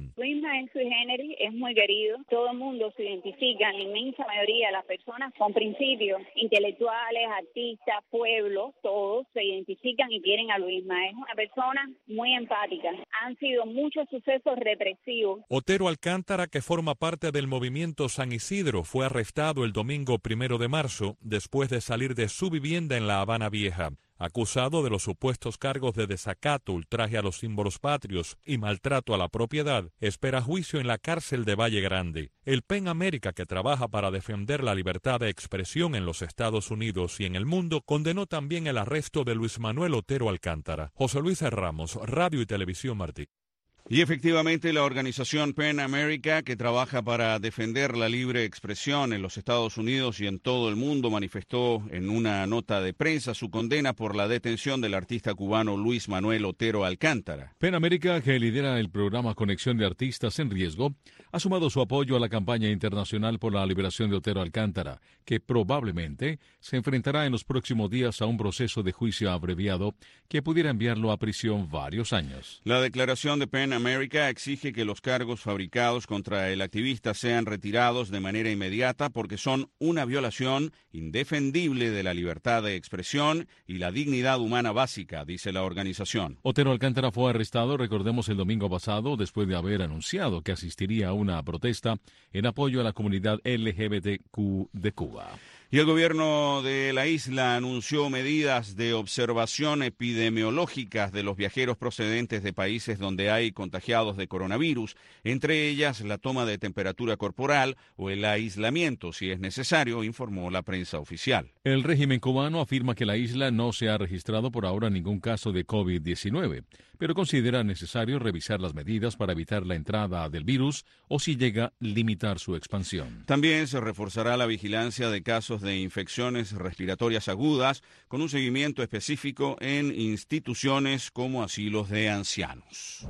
Luisma es sui generis, es muy querido. Todo el mundo se identifica, la inmensa mayoría de las personas con principios intelectuales, artistas, pueblos, todos se identifican y quieren a Luisma. Es una persona muy empática. Han sido muchos sucesos represivos. Otero Alcántara, que forma parte del movimiento San Isidro, fue arrestado el domingo primero de marzo después de salir de su vivienda en La Habana Vieja. Acusado de los supuestos cargos de desacato, ultraje a los símbolos patrios y maltrato a la propiedad, espera juicio en la cárcel de Valle Grande. El PEN América, que trabaja para defender la libertad de expresión en los Estados Unidos y en el mundo, condenó también el arresto de Luis Manuel Otero Alcántara. José Luis Ramos, Radio y Televisión Martí. Y efectivamente la organización PEN America, que trabaja para defender la libre expresión en los Estados Unidos y en todo el mundo, manifestó en una nota de prensa su condena por la detención del artista cubano Luis Manuel Otero Alcántara. PEN America, que lidera el programa Conexión de Artistas en Riesgo, ha sumado su apoyo a la campaña internacional por la liberación de Otero Alcántara, que probablemente se enfrentará en los próximos días a un proceso de juicio abreviado que pudiera enviarlo a prisión varios años. La declaración de PEN America exige que los cargos fabricados contra el activista sean retirados de manera inmediata porque son una violación indefendible de la libertad de expresión y la dignidad humana básica, dice la organización. Otero Alcántara fue arrestado, recordemos, el domingo pasado después de haber anunciado que asistiría a una protesta en apoyo a la comunidad L G B T Q de Cuba. Y el gobierno de la isla anunció medidas de observación epidemiológicas de los viajeros procedentes de países donde hay contagiados de coronavirus, entre ellas la toma de temperatura corporal o el aislamiento, si es necesario, informó la prensa oficial. El régimen cubano afirma que la isla no se ha registrado por ahora ningún caso de COVID diecinueve, pero considera necesario revisar las medidas para evitar la entrada del virus o, si llega, limitar su expansión. También se reforzará la vigilancia de casos de infecciones respiratorias agudas con un seguimiento específico en instituciones como asilos de ancianos.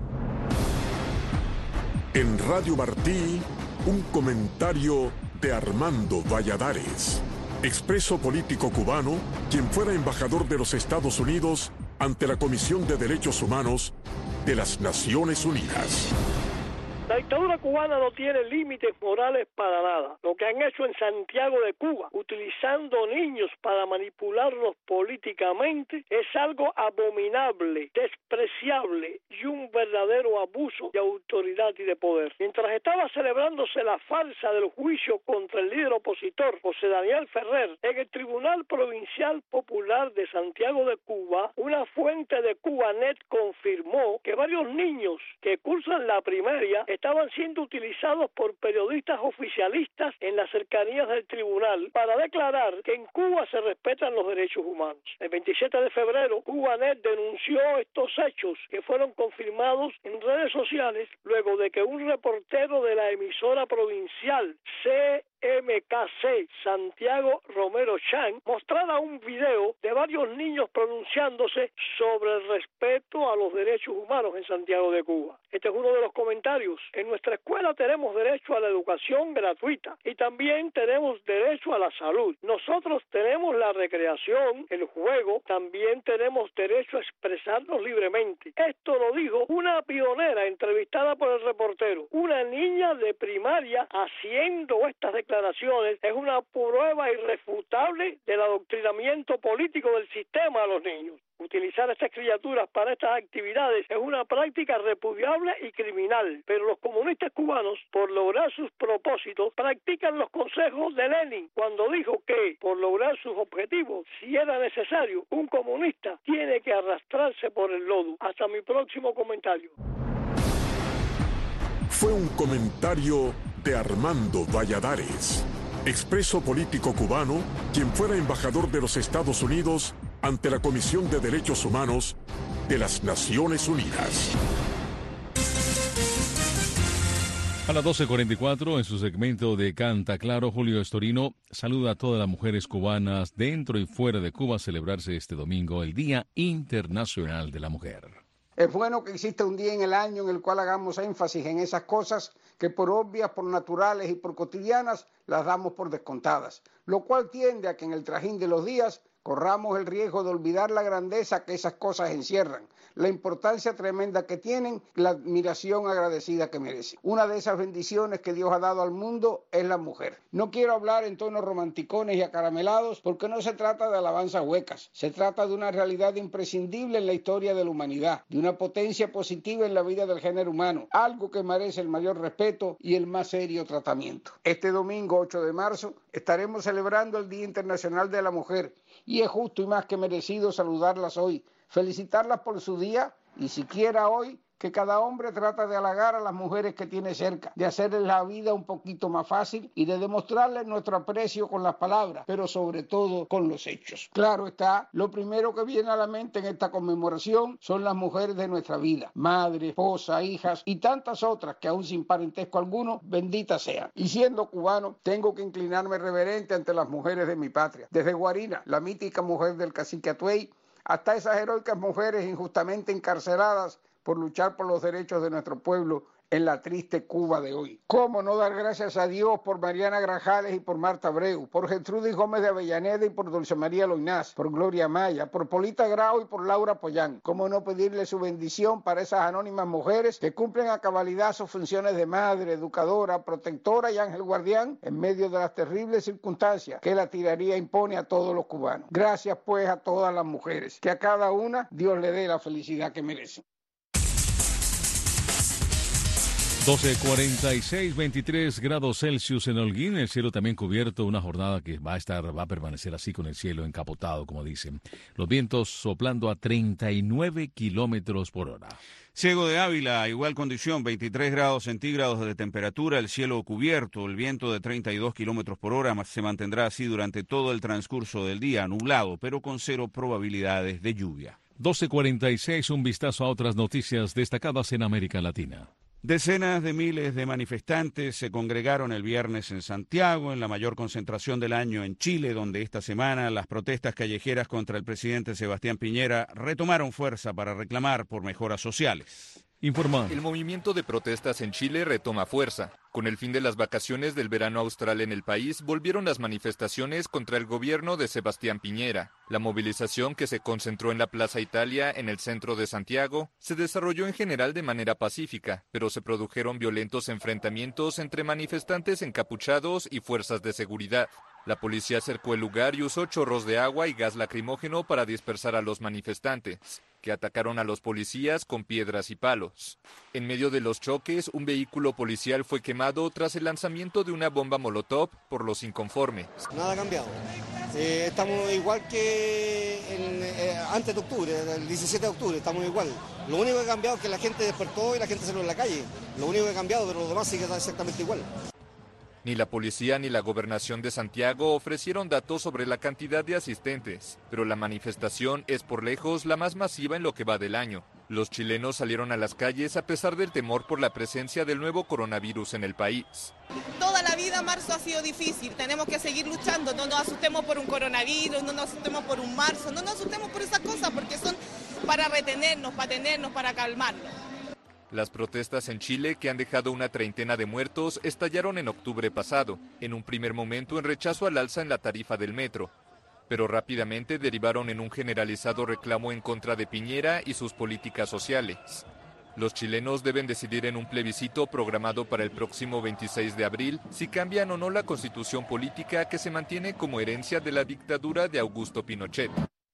En Radio Martí, un comentario de Armando Valladares, expreso político cubano, quien fuera embajador de los Estados Unidos ante la Comisión de Derechos Humanos de las Naciones Unidas. La dictadura cubana no tiene límites morales para nada. Lo que han hecho en Santiago de Cuba, utilizando niños para manipularlos políticamente, es algo abominable, despreciable y un verdadero abuso de autoridad y de poder. Mientras estaba celebrándose la farsa del juicio contra el líder opositor José Daniel Ferrer en el Tribunal Provincial Popular de Santiago de Cuba, una fuente de Cubanet confirmó que varios niños que cursan la primaria estaban siendo utilizados por periodistas oficialistas en las cercanías del tribunal para declarar que en Cuba se respetan los derechos humanos. El veintisiete de febrero, Cubanet denunció estos hechos que fueron confirmados en redes sociales luego de que un reportero de la emisora provincial C M K C Santiago Romero Chan mostrara un video de varios niños pronunciándose sobre el respeto a los derechos humanos en Santiago de Cuba. Este es uno de los comentarios. En nuestra escuela tenemos derecho a la educación gratuita y también tenemos derecho a la salud. Nosotros tenemos la recreación, el juego, también tenemos derecho a expresarnos libremente. Esto lo dijo una pionera entrevistada por el reportero. Una niña de primaria haciendo estas declaraciones es una prueba irrefutable del adoctrinamiento político del sistema a los niños. Utilizar a estas criaturas para estas actividades es una práctica repudiable y criminal, pero los comunistas cubanos, por lograr sus propósitos, practican los consejos de Lenin cuando dijo que, por lograr sus objetivos, si era necesario, un comunista tiene que arrastrarse por el lodo. Hasta mi próximo comentario. Fue un comentario de Armando Valladares, expreso político cubano, quien fuera embajador de los Estados Unidos ante la Comisión de Derechos Humanos de las Naciones Unidas. A las doce cuarenta y cuatro, en su segmento de Canta Claro, Julio Estorino saluda a todas las mujeres cubanas dentro y fuera de Cuba a celebrarse este domingo el Día Internacional de la Mujer. Es bueno que exista un día en el año en el cual hagamos énfasis en esas cosas que por obvias, por naturales y por cotidianas las damos por descontadas, lo cual tiende a que en el trajín de los días corramos el riesgo de olvidar la grandeza que esas cosas encierran, la importancia tremenda que tienen, la admiración agradecida que merecen. Una de esas bendiciones que Dios ha dado al mundo es la mujer. No quiero hablar en tonos romanticones y acaramelados porque no se trata de alabanzas huecas, se trata de una realidad imprescindible en la historia de la humanidad, de una potencia positiva en la vida del género humano, algo que merece el mayor respeto y el más serio tratamiento. Este domingo ocho de marzo estaremos celebrando el Día Internacional de la Mujer y es justo y más que merecido saludarlas hoy, felicitarlas por su día y siquiera hoy que cada hombre trata de halagar a las mujeres que tiene cerca, de hacerles la vida un poquito más fácil y de demostrarles nuestro aprecio con las palabras, pero sobre todo con los hechos. Claro está, lo primero que viene a la mente en esta conmemoración son las mujeres de nuestra vida, madre, esposa, hijas y tantas otras que aún sin parentesco alguno, benditas sean. Y siendo cubano, tengo que inclinarme reverente ante las mujeres de mi patria, desde Guarina, la mítica mujer del cacique Atuey, hasta esas heroicas mujeres injustamente encarceladas por luchar por los derechos de nuestro pueblo en la triste Cuba de hoy. ¿Cómo no dar gracias a Dios por Mariana Grajales y por Marta Abreu, por Gertrudis Gómez de Avellaneda y por Dulce María Loinás, por Gloria Maya, por Polita Grau y por Laura Pollán? ¿Cómo no pedirle su bendición para esas anónimas mujeres que cumplen a cabalidad sus funciones de madre, educadora, protectora y ángel guardián en medio de las terribles circunstancias que la tiranía impone a todos los cubanos? Gracias pues a todas las mujeres, que a cada una Dios le dé la felicidad que merece. doce cuarenta y seis, veintitrés grados Celsius en Holguín, el cielo también cubierto, una jornada que va a estar, va a permanecer así con el cielo encapotado, como dicen. Los vientos soplando a treinta y nueve kilómetros por hora. Ciego de Ávila, igual condición, veintitrés grados centígrados de temperatura, el cielo cubierto, el viento de treinta y dos kilómetros por hora se mantendrá así durante todo el transcurso del día, nublado, pero con cero probabilidades de lluvia. doce cuarenta y seis, un vistazo a otras noticias destacadas en América Latina. Decenas de miles de manifestantes se congregaron el viernes en Santiago, en la mayor concentración del año en Chile, donde esta semana las protestas callejeras contra el presidente Sebastián Piñera retomaron fuerza para reclamar por mejoras sociales. Informa. El movimiento de protestas en Chile retoma fuerza. Con el fin de las vacaciones del verano austral en el país, volvieron las manifestaciones contra el gobierno de Sebastián Piñera. La movilización, que se concentró en la Plaza Italia, en el centro de Santiago, se desarrolló en general de manera pacífica, pero se produjeron violentos enfrentamientos entre manifestantes encapuchados y fuerzas de seguridad. La policía cercó el lugar y usó chorros de agua y gas lacrimógeno para dispersar a los manifestantes, que atacaron a los policías con piedras y palos. En medio de los choques, un vehículo policial fue quemado tras el lanzamiento de una bomba molotov por los inconformes. Nada ha cambiado. Eh, estamos igual que en, eh, antes de octubre, el diecisiete de octubre, estamos igual. Lo único que ha cambiado es que la gente despertó y la gente salió en la calle. Lo único que ha cambiado, pero lo demás sigue exactamente igual. Ni la policía ni la gobernación de Santiago ofrecieron datos sobre la cantidad de asistentes, pero la manifestación es por lejos la más masiva en lo que va del año. Los chilenos salieron a las calles a pesar del temor por la presencia del nuevo coronavirus en el país. Toda la vida marzo ha sido difícil, tenemos que seguir luchando, no nos asustemos por un coronavirus, no nos asustemos por un marzo, no nos asustemos por esas cosas porque son para retenernos, para tenernos, para calmarnos. Las protestas en Chile, que han dejado una treintena de muertos, estallaron en octubre pasado, en un primer momento en rechazo al alza en la tarifa del metro, pero rápidamente derivaron en un generalizado reclamo en contra de Piñera y sus políticas sociales. Los chilenos deben decidir en un plebiscito programado para el próximo veintiséis de abril si cambian o no la constitución política que se mantiene como herencia de la dictadura de Augusto Pinochet.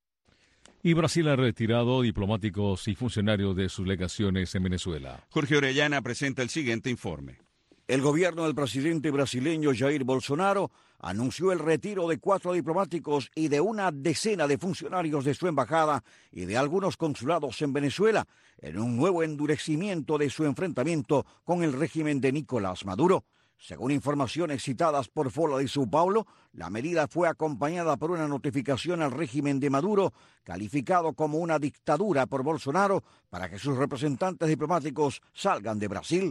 Y Brasil ha retirado diplomáticos y funcionarios de sus legaciones en Venezuela. Jorge Orellana presenta el siguiente informe. El gobierno del presidente brasileño Jair Bolsonaro anunció el retiro de cuatro diplomáticos y de una decena de funcionarios de su embajada y de algunos consulados en Venezuela, en un nuevo endurecimiento de su enfrentamiento con el régimen de Nicolás Maduro. Según informaciones citadas por Folha de São Paulo, la medida fue acompañada por una notificación al régimen de Maduro, calificado como una dictadura por Bolsonaro, para que sus representantes diplomáticos salgan de Brasil.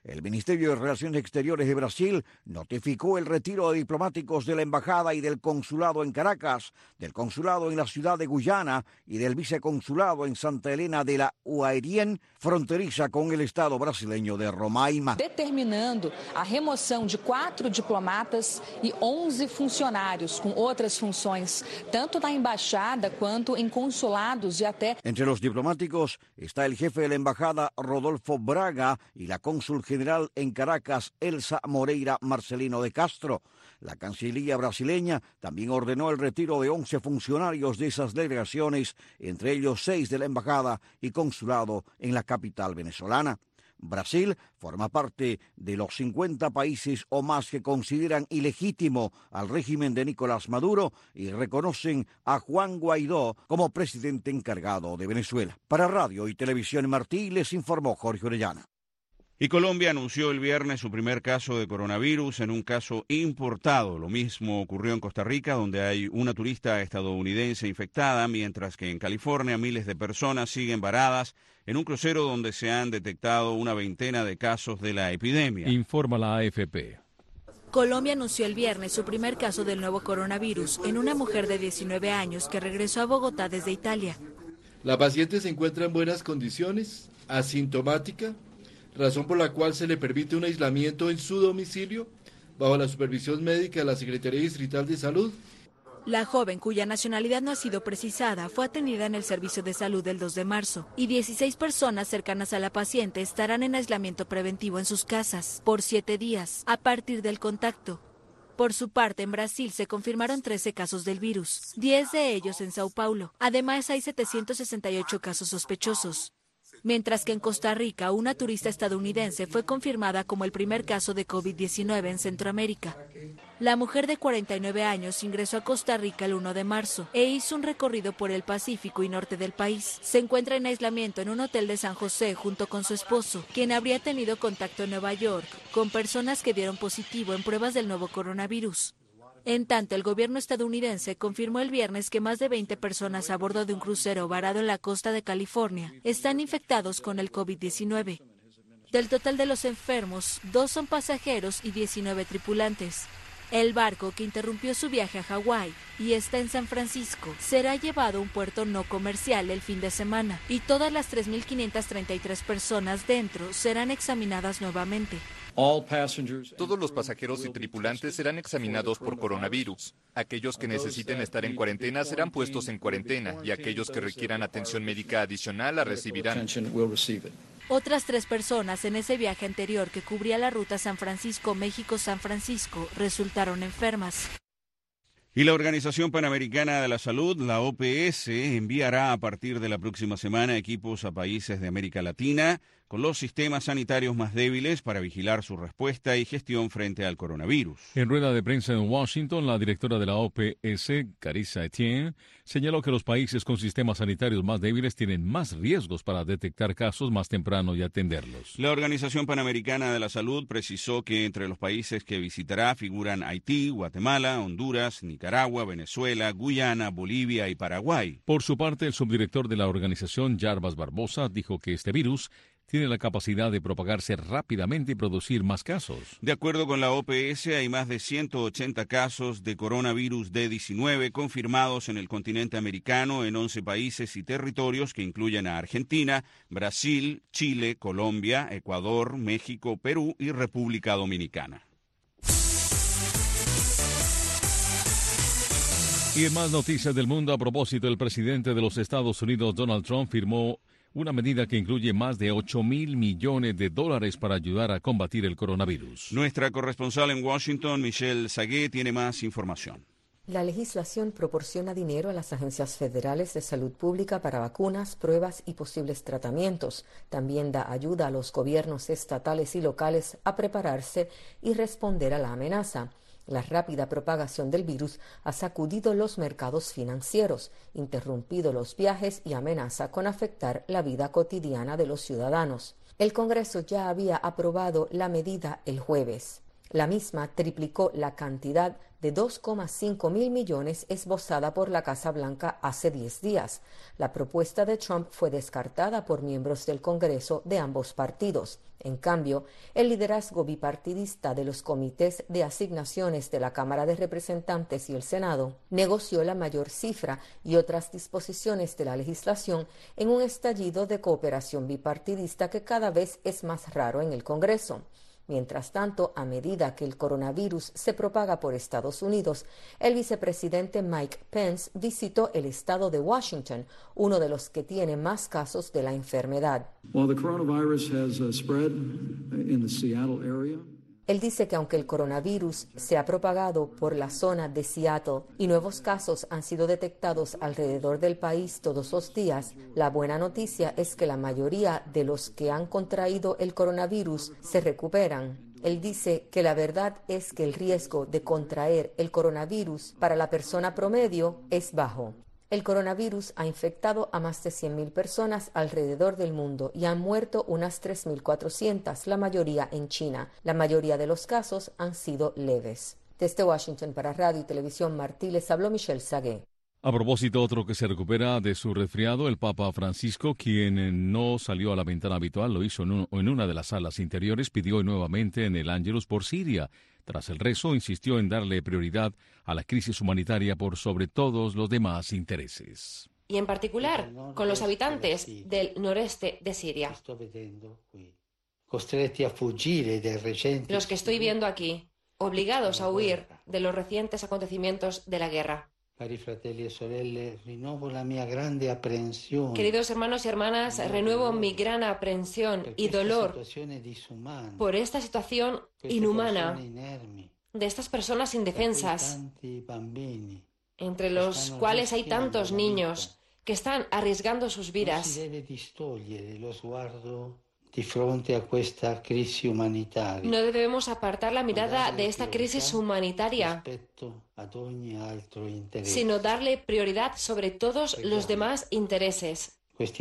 El Ministerio de Relaciones Exteriores de Brasil notificó el retiro de diplomáticos de la embajada y del consulado en Caracas, del consulado en la ciudad de Guyana y del viceconsulado en Santa Helena de la Uairien, fronteriza con el estado brasileño de Roraima. Determinando a remoção de quatro diplomatas e onze funcionários com outras funções, tanto na embaixada quanto em consulados e até... Entre los diplomáticos está el jefe de la embajada, Rodolfo Braga, y la cónsul general en Caracas, Elsa Moreira Marcelino de Castro. La Cancillería brasileña también ordenó el retiro de once funcionarios de esas delegaciones, entre ellos seis de la embajada y consulado en la capital venezolana. Brasil forma parte de los cincuenta países o más que consideran ilegítimo al régimen de Nicolás Maduro y reconocen a Juan Guaidó como presidente encargado de Venezuela. Para Radio y Televisión Martí les informó Jorge Orellana. Y Colombia anunció el viernes su primer caso de coronavirus en un caso importado. Lo mismo ocurrió en Costa Rica, donde hay una turista estadounidense infectada, mientras que en California miles de personas siguen varadas en un crucero donde se han detectado una veintena de casos de la epidemia. Informa la A F P. Colombia anunció el viernes su primer caso del nuevo coronavirus en una mujer de diecinueve años que regresó a Bogotá desde Italia. La paciente se encuentra en buenas condiciones, asintomática, razón por la cual se le permite un aislamiento en su domicilio bajo la supervisión médica de la Secretaría Distrital de Salud. La joven, cuya nacionalidad no ha sido precisada, fue atendida en el servicio de salud el dos de marzo y dieciséis personas cercanas a la paciente estarán en aislamiento preventivo en sus casas por siete días a partir del contacto. Por su parte, en Brasil se confirmaron trece casos del virus, diez de ellos en Sao Paulo. Además, hay setecientos sesenta y ocho casos sospechosos. Mientras que en Costa Rica, una turista estadounidense fue confirmada como el primer caso de COVID diecinueve en Centroamérica. La mujer de cuarenta y nueve años ingresó a Costa Rica el uno de marzo e hizo un recorrido por el Pacífico y norte del país. Se encuentra en aislamiento en un hotel de San José junto con su esposo, quien habría tenido contacto en Nueva York con personas que dieron positivo en pruebas del nuevo coronavirus. En tanto, el gobierno estadounidense confirmó el viernes que más de veinte personas a bordo de un crucero varado en la costa de California están infectados con el COVID diecinueve. Del total de los enfermos, dos son pasajeros y diecinueve tripulantes. El barco, que interrumpió su viaje a Hawái y está en San Francisco, será llevado a un puerto no comercial el fin de semana y todas las tres mil quinientas treinta y tres personas dentro serán examinadas nuevamente. Todos los pasajeros y tripulantes serán examinados por coronavirus. Aquellos que necesiten estar en cuarentena serán puestos en cuarentena y aquellos que requieran atención médica adicional la recibirán. Otras tres personas en ese viaje anterior que cubría la ruta San Francisco-México-San Francisco resultaron enfermas. Y la Organización Panamericana de la Salud, la O P S, enviará a partir de la próxima semana equipos a países de América Latina con los sistemas sanitarios más débiles para vigilar su respuesta y gestión frente al coronavirus. En rueda de prensa en Washington, la directora de la O P S, Carissa Etienne, señaló que los países con sistemas sanitarios más débiles tienen más riesgos para detectar casos más temprano y atenderlos. La Organización Panamericana de la Salud precisó que entre los países que visitará figuran Haití, Guatemala, Honduras, Nicaragua, Venezuela, Guyana, Bolivia y Paraguay. Por su parte, el subdirector de la organización, Jarbas Barbosa, dijo que este virus tiene la capacidad de propagarse rápidamente y producir más casos. De acuerdo con la O P S, hay más de ciento ochenta casos de coronavirus D diecinueve confirmados en el continente americano en once países y territorios que incluyen a Argentina, Brasil, Chile, Colombia, Ecuador, México, Perú y República Dominicana. Y en más noticias del mundo, a propósito, el presidente de los Estados Unidos, Donald Trump, firmó una medida que incluye más de ocho mil millones de dólares para ayudar a combatir el coronavirus. Nuestra corresponsal en Washington, Michelle Sagué, tiene más información. La legislación proporciona dinero a las agencias federales de salud pública para vacunas, pruebas y posibles tratamientos. También da ayuda a los gobiernos estatales y locales a prepararse y responder a la amenaza. La rápida propagación del virus ha sacudido los mercados financieros, interrumpido los viajes y amenaza con afectar la vida cotidiana de los ciudadanos. El Congreso ya había aprobado la medida el jueves. La misma triplicó la cantidad de dos coma cinco mil millones esbozada por la Casa Blanca hace diez días. La propuesta de Trump fue descartada por miembros del Congreso de ambos partidos. En cambio, el liderazgo bipartidista de los comités de asignaciones de la Cámara de Representantes y el Senado negoció la mayor cifra y otras disposiciones de la legislación en un estallido de cooperación bipartidista que cada vez es más raro en el Congreso. Mientras tanto, a medida que el coronavirus se propaga por Estados Unidos, el vicepresidente Mike Pence visitó el estado de Washington, uno de los que tiene más casos de la enfermedad. Él dice que aunque el coronavirus se ha propagado por la zona de Seattle y nuevos casos han sido detectados alrededor del país todos los días, la buena noticia es que la mayoría de los que han contraído el coronavirus se recuperan. Él dice que la verdad es que el riesgo de contraer el coronavirus para la persona promedio es bajo. El coronavirus ha infectado a más de cien mil personas alrededor del mundo y han muerto unas tres mil cuatrocientas, la mayoría en China. La mayoría de los casos han sido leves. Desde Washington para Radio y Televisión Martí les habló Michelle Sagué. A propósito, otro que se recupera de su resfriado, el Papa Francisco, quien no salió a la ventana habitual, lo hizo en, un, en una de las salas interiores, pidió nuevamente en el Ángelus por Siria. Tras el rezo, insistió en darle prioridad a la crisis humanitaria por sobre todos los demás intereses. Y en particular con los habitantes del noreste de Siria. Los que estoy viendo aquí, obligados a huir de los recientes acontecimientos de la guerra. Queridos hermanos y hermanas, renuevo mi gran aprensión y dolor por esta situación inhumana de estas personas indefensas, entre los cuales hay tantos niños que están arriesgando sus vidas. No debemos apartar la mirada de esta crisis humanitaria, sino darle prioridad sobre todos los demás intereses.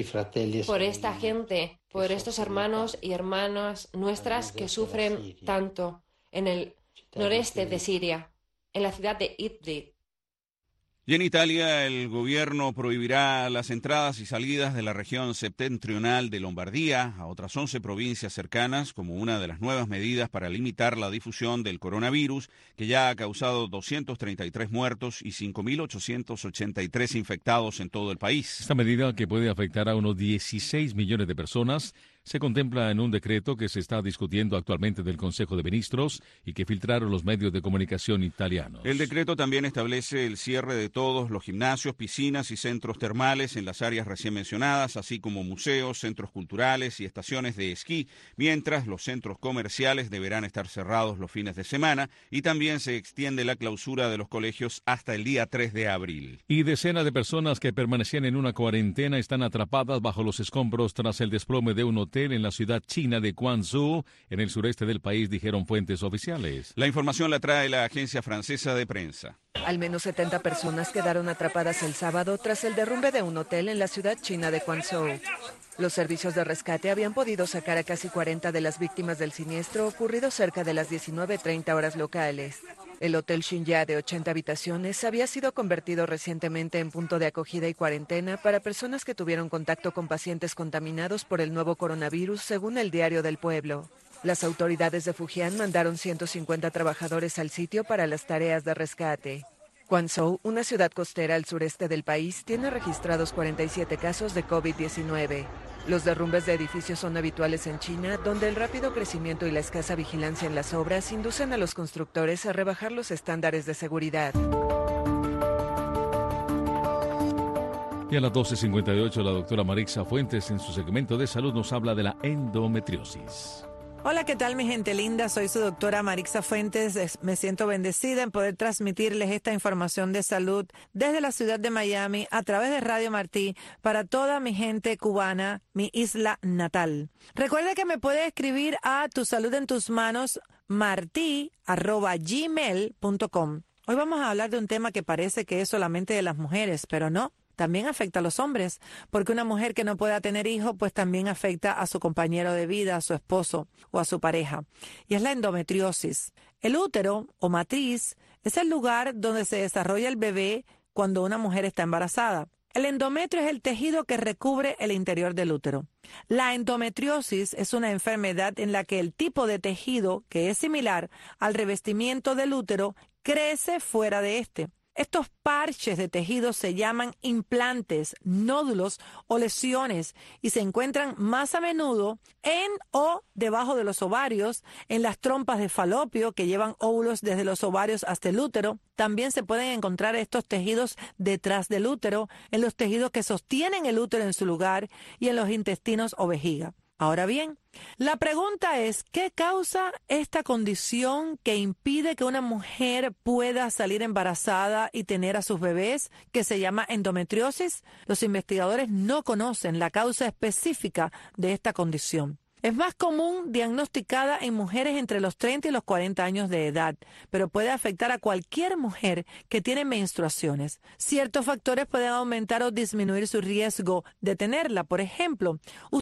Por esta gente, por estos hermanos y hermanas nuestras que sufren tanto en el noreste de Siria, en la ciudad de Idlib. Y en Italia, el gobierno prohibirá las entradas y salidas de la región septentrional de Lombardía a otras once provincias cercanas como una de las nuevas medidas para limitar la difusión del coronavirus, que ya ha causado doscientos treinta y tres muertos y cinco mil ochocientos ochenta y tres infectados en todo el país. Esta medida, que puede afectar a unos dieciséis millones de personas, se contempla en un decreto que se está discutiendo actualmente del Consejo de Ministros y que filtraron los medios de comunicación italianos. El decreto también establece el cierre de todos los gimnasios, piscinas y centros termales en las áreas recién mencionadas, así como museos, centros culturales y estaciones de esquí, mientras los centros comerciales deberán estar cerrados los fines de semana, y también se extiende la clausura de los colegios hasta el día tres de abril. Y decenas de personas que permanecían en una cuarentena están atrapadas bajo los escombros tras el desplome de un hotel en la ciudad china de Guangzhou, en el sureste del país, dijeron fuentes oficiales. La información la trae la agencia francesa de prensa. Al menos setenta personas quedaron atrapadas el sábado tras el derrumbe de un hotel en la ciudad china de Guangzhou. Los servicios de rescate habían podido sacar a casi cuarenta de las víctimas del siniestro ocurrido cerca de las diecinueve treinta horas locales. El Hotel Xinjia, de ochenta habitaciones, había sido convertido recientemente en punto de acogida y cuarentena para personas que tuvieron contacto con pacientes contaminados por el nuevo coronavirus, según el Diario del Pueblo. Las autoridades de Fujian mandaron ciento cincuenta trabajadores al sitio para las tareas de rescate. Guangzhou, una ciudad costera al sureste del país, tiene registrados cuarenta y siete casos de COVID diecinueve. Los derrumbes de edificios son habituales en China, donde el rápido crecimiento y la escasa vigilancia en las obras inducen a los constructores a rebajar los estándares de seguridad. Y a las doce cincuenta y ocho, la doctora Marixa Fuentes, en su segmento de salud, nos habla de la endometriosis. Hola, ¿qué tal mi gente linda? Soy su doctora Marixa Fuentes. Me siento bendecida en poder transmitirles esta información de salud desde la ciudad de Miami a través de Radio Martí para toda mi gente cubana, mi isla natal. Recuerda que me puede escribir a Tu Salud en Tus Manos, martí arroba gmail punto com. Hoy vamos a hablar de un tema que parece que es solamente de las mujeres, pero no. también afecta a los hombres, porque una mujer que no pueda tener hijos, pues también afecta a su compañero de vida, a su esposo o a su pareja. Y es la endometriosis. El útero o matriz es el lugar donde se desarrolla el bebé cuando una mujer está embarazada. El endometrio es el tejido que recubre el interior del útero. La endometriosis es una enfermedad en la que el tipo de tejido, que es similar al revestimiento del útero, crece fuera de este. Estos parches de tejido se llaman implantes, nódulos o lesiones y se encuentran más a menudo en o debajo de los ovarios, en las trompas de falopio que llevan óvulos desde los ovarios hasta el útero. También se pueden encontrar estos tejidos detrás del útero, en los tejidos que sostienen el útero en su lugar y en los intestinos o vejiga. Ahora bien, la pregunta es, ¿qué causa esta condición que impide que una mujer pueda salir embarazada y tener a sus bebés, que se llama endometriosis? Los investigadores no conocen la causa específica de esta condición. Es más común diagnosticada en mujeres entre los treinta y los cuarenta años de edad, pero puede afectar a cualquier mujer que tiene menstruaciones. Ciertos factores pueden aumentar o disminuir su riesgo de tenerla. Por ejemplo,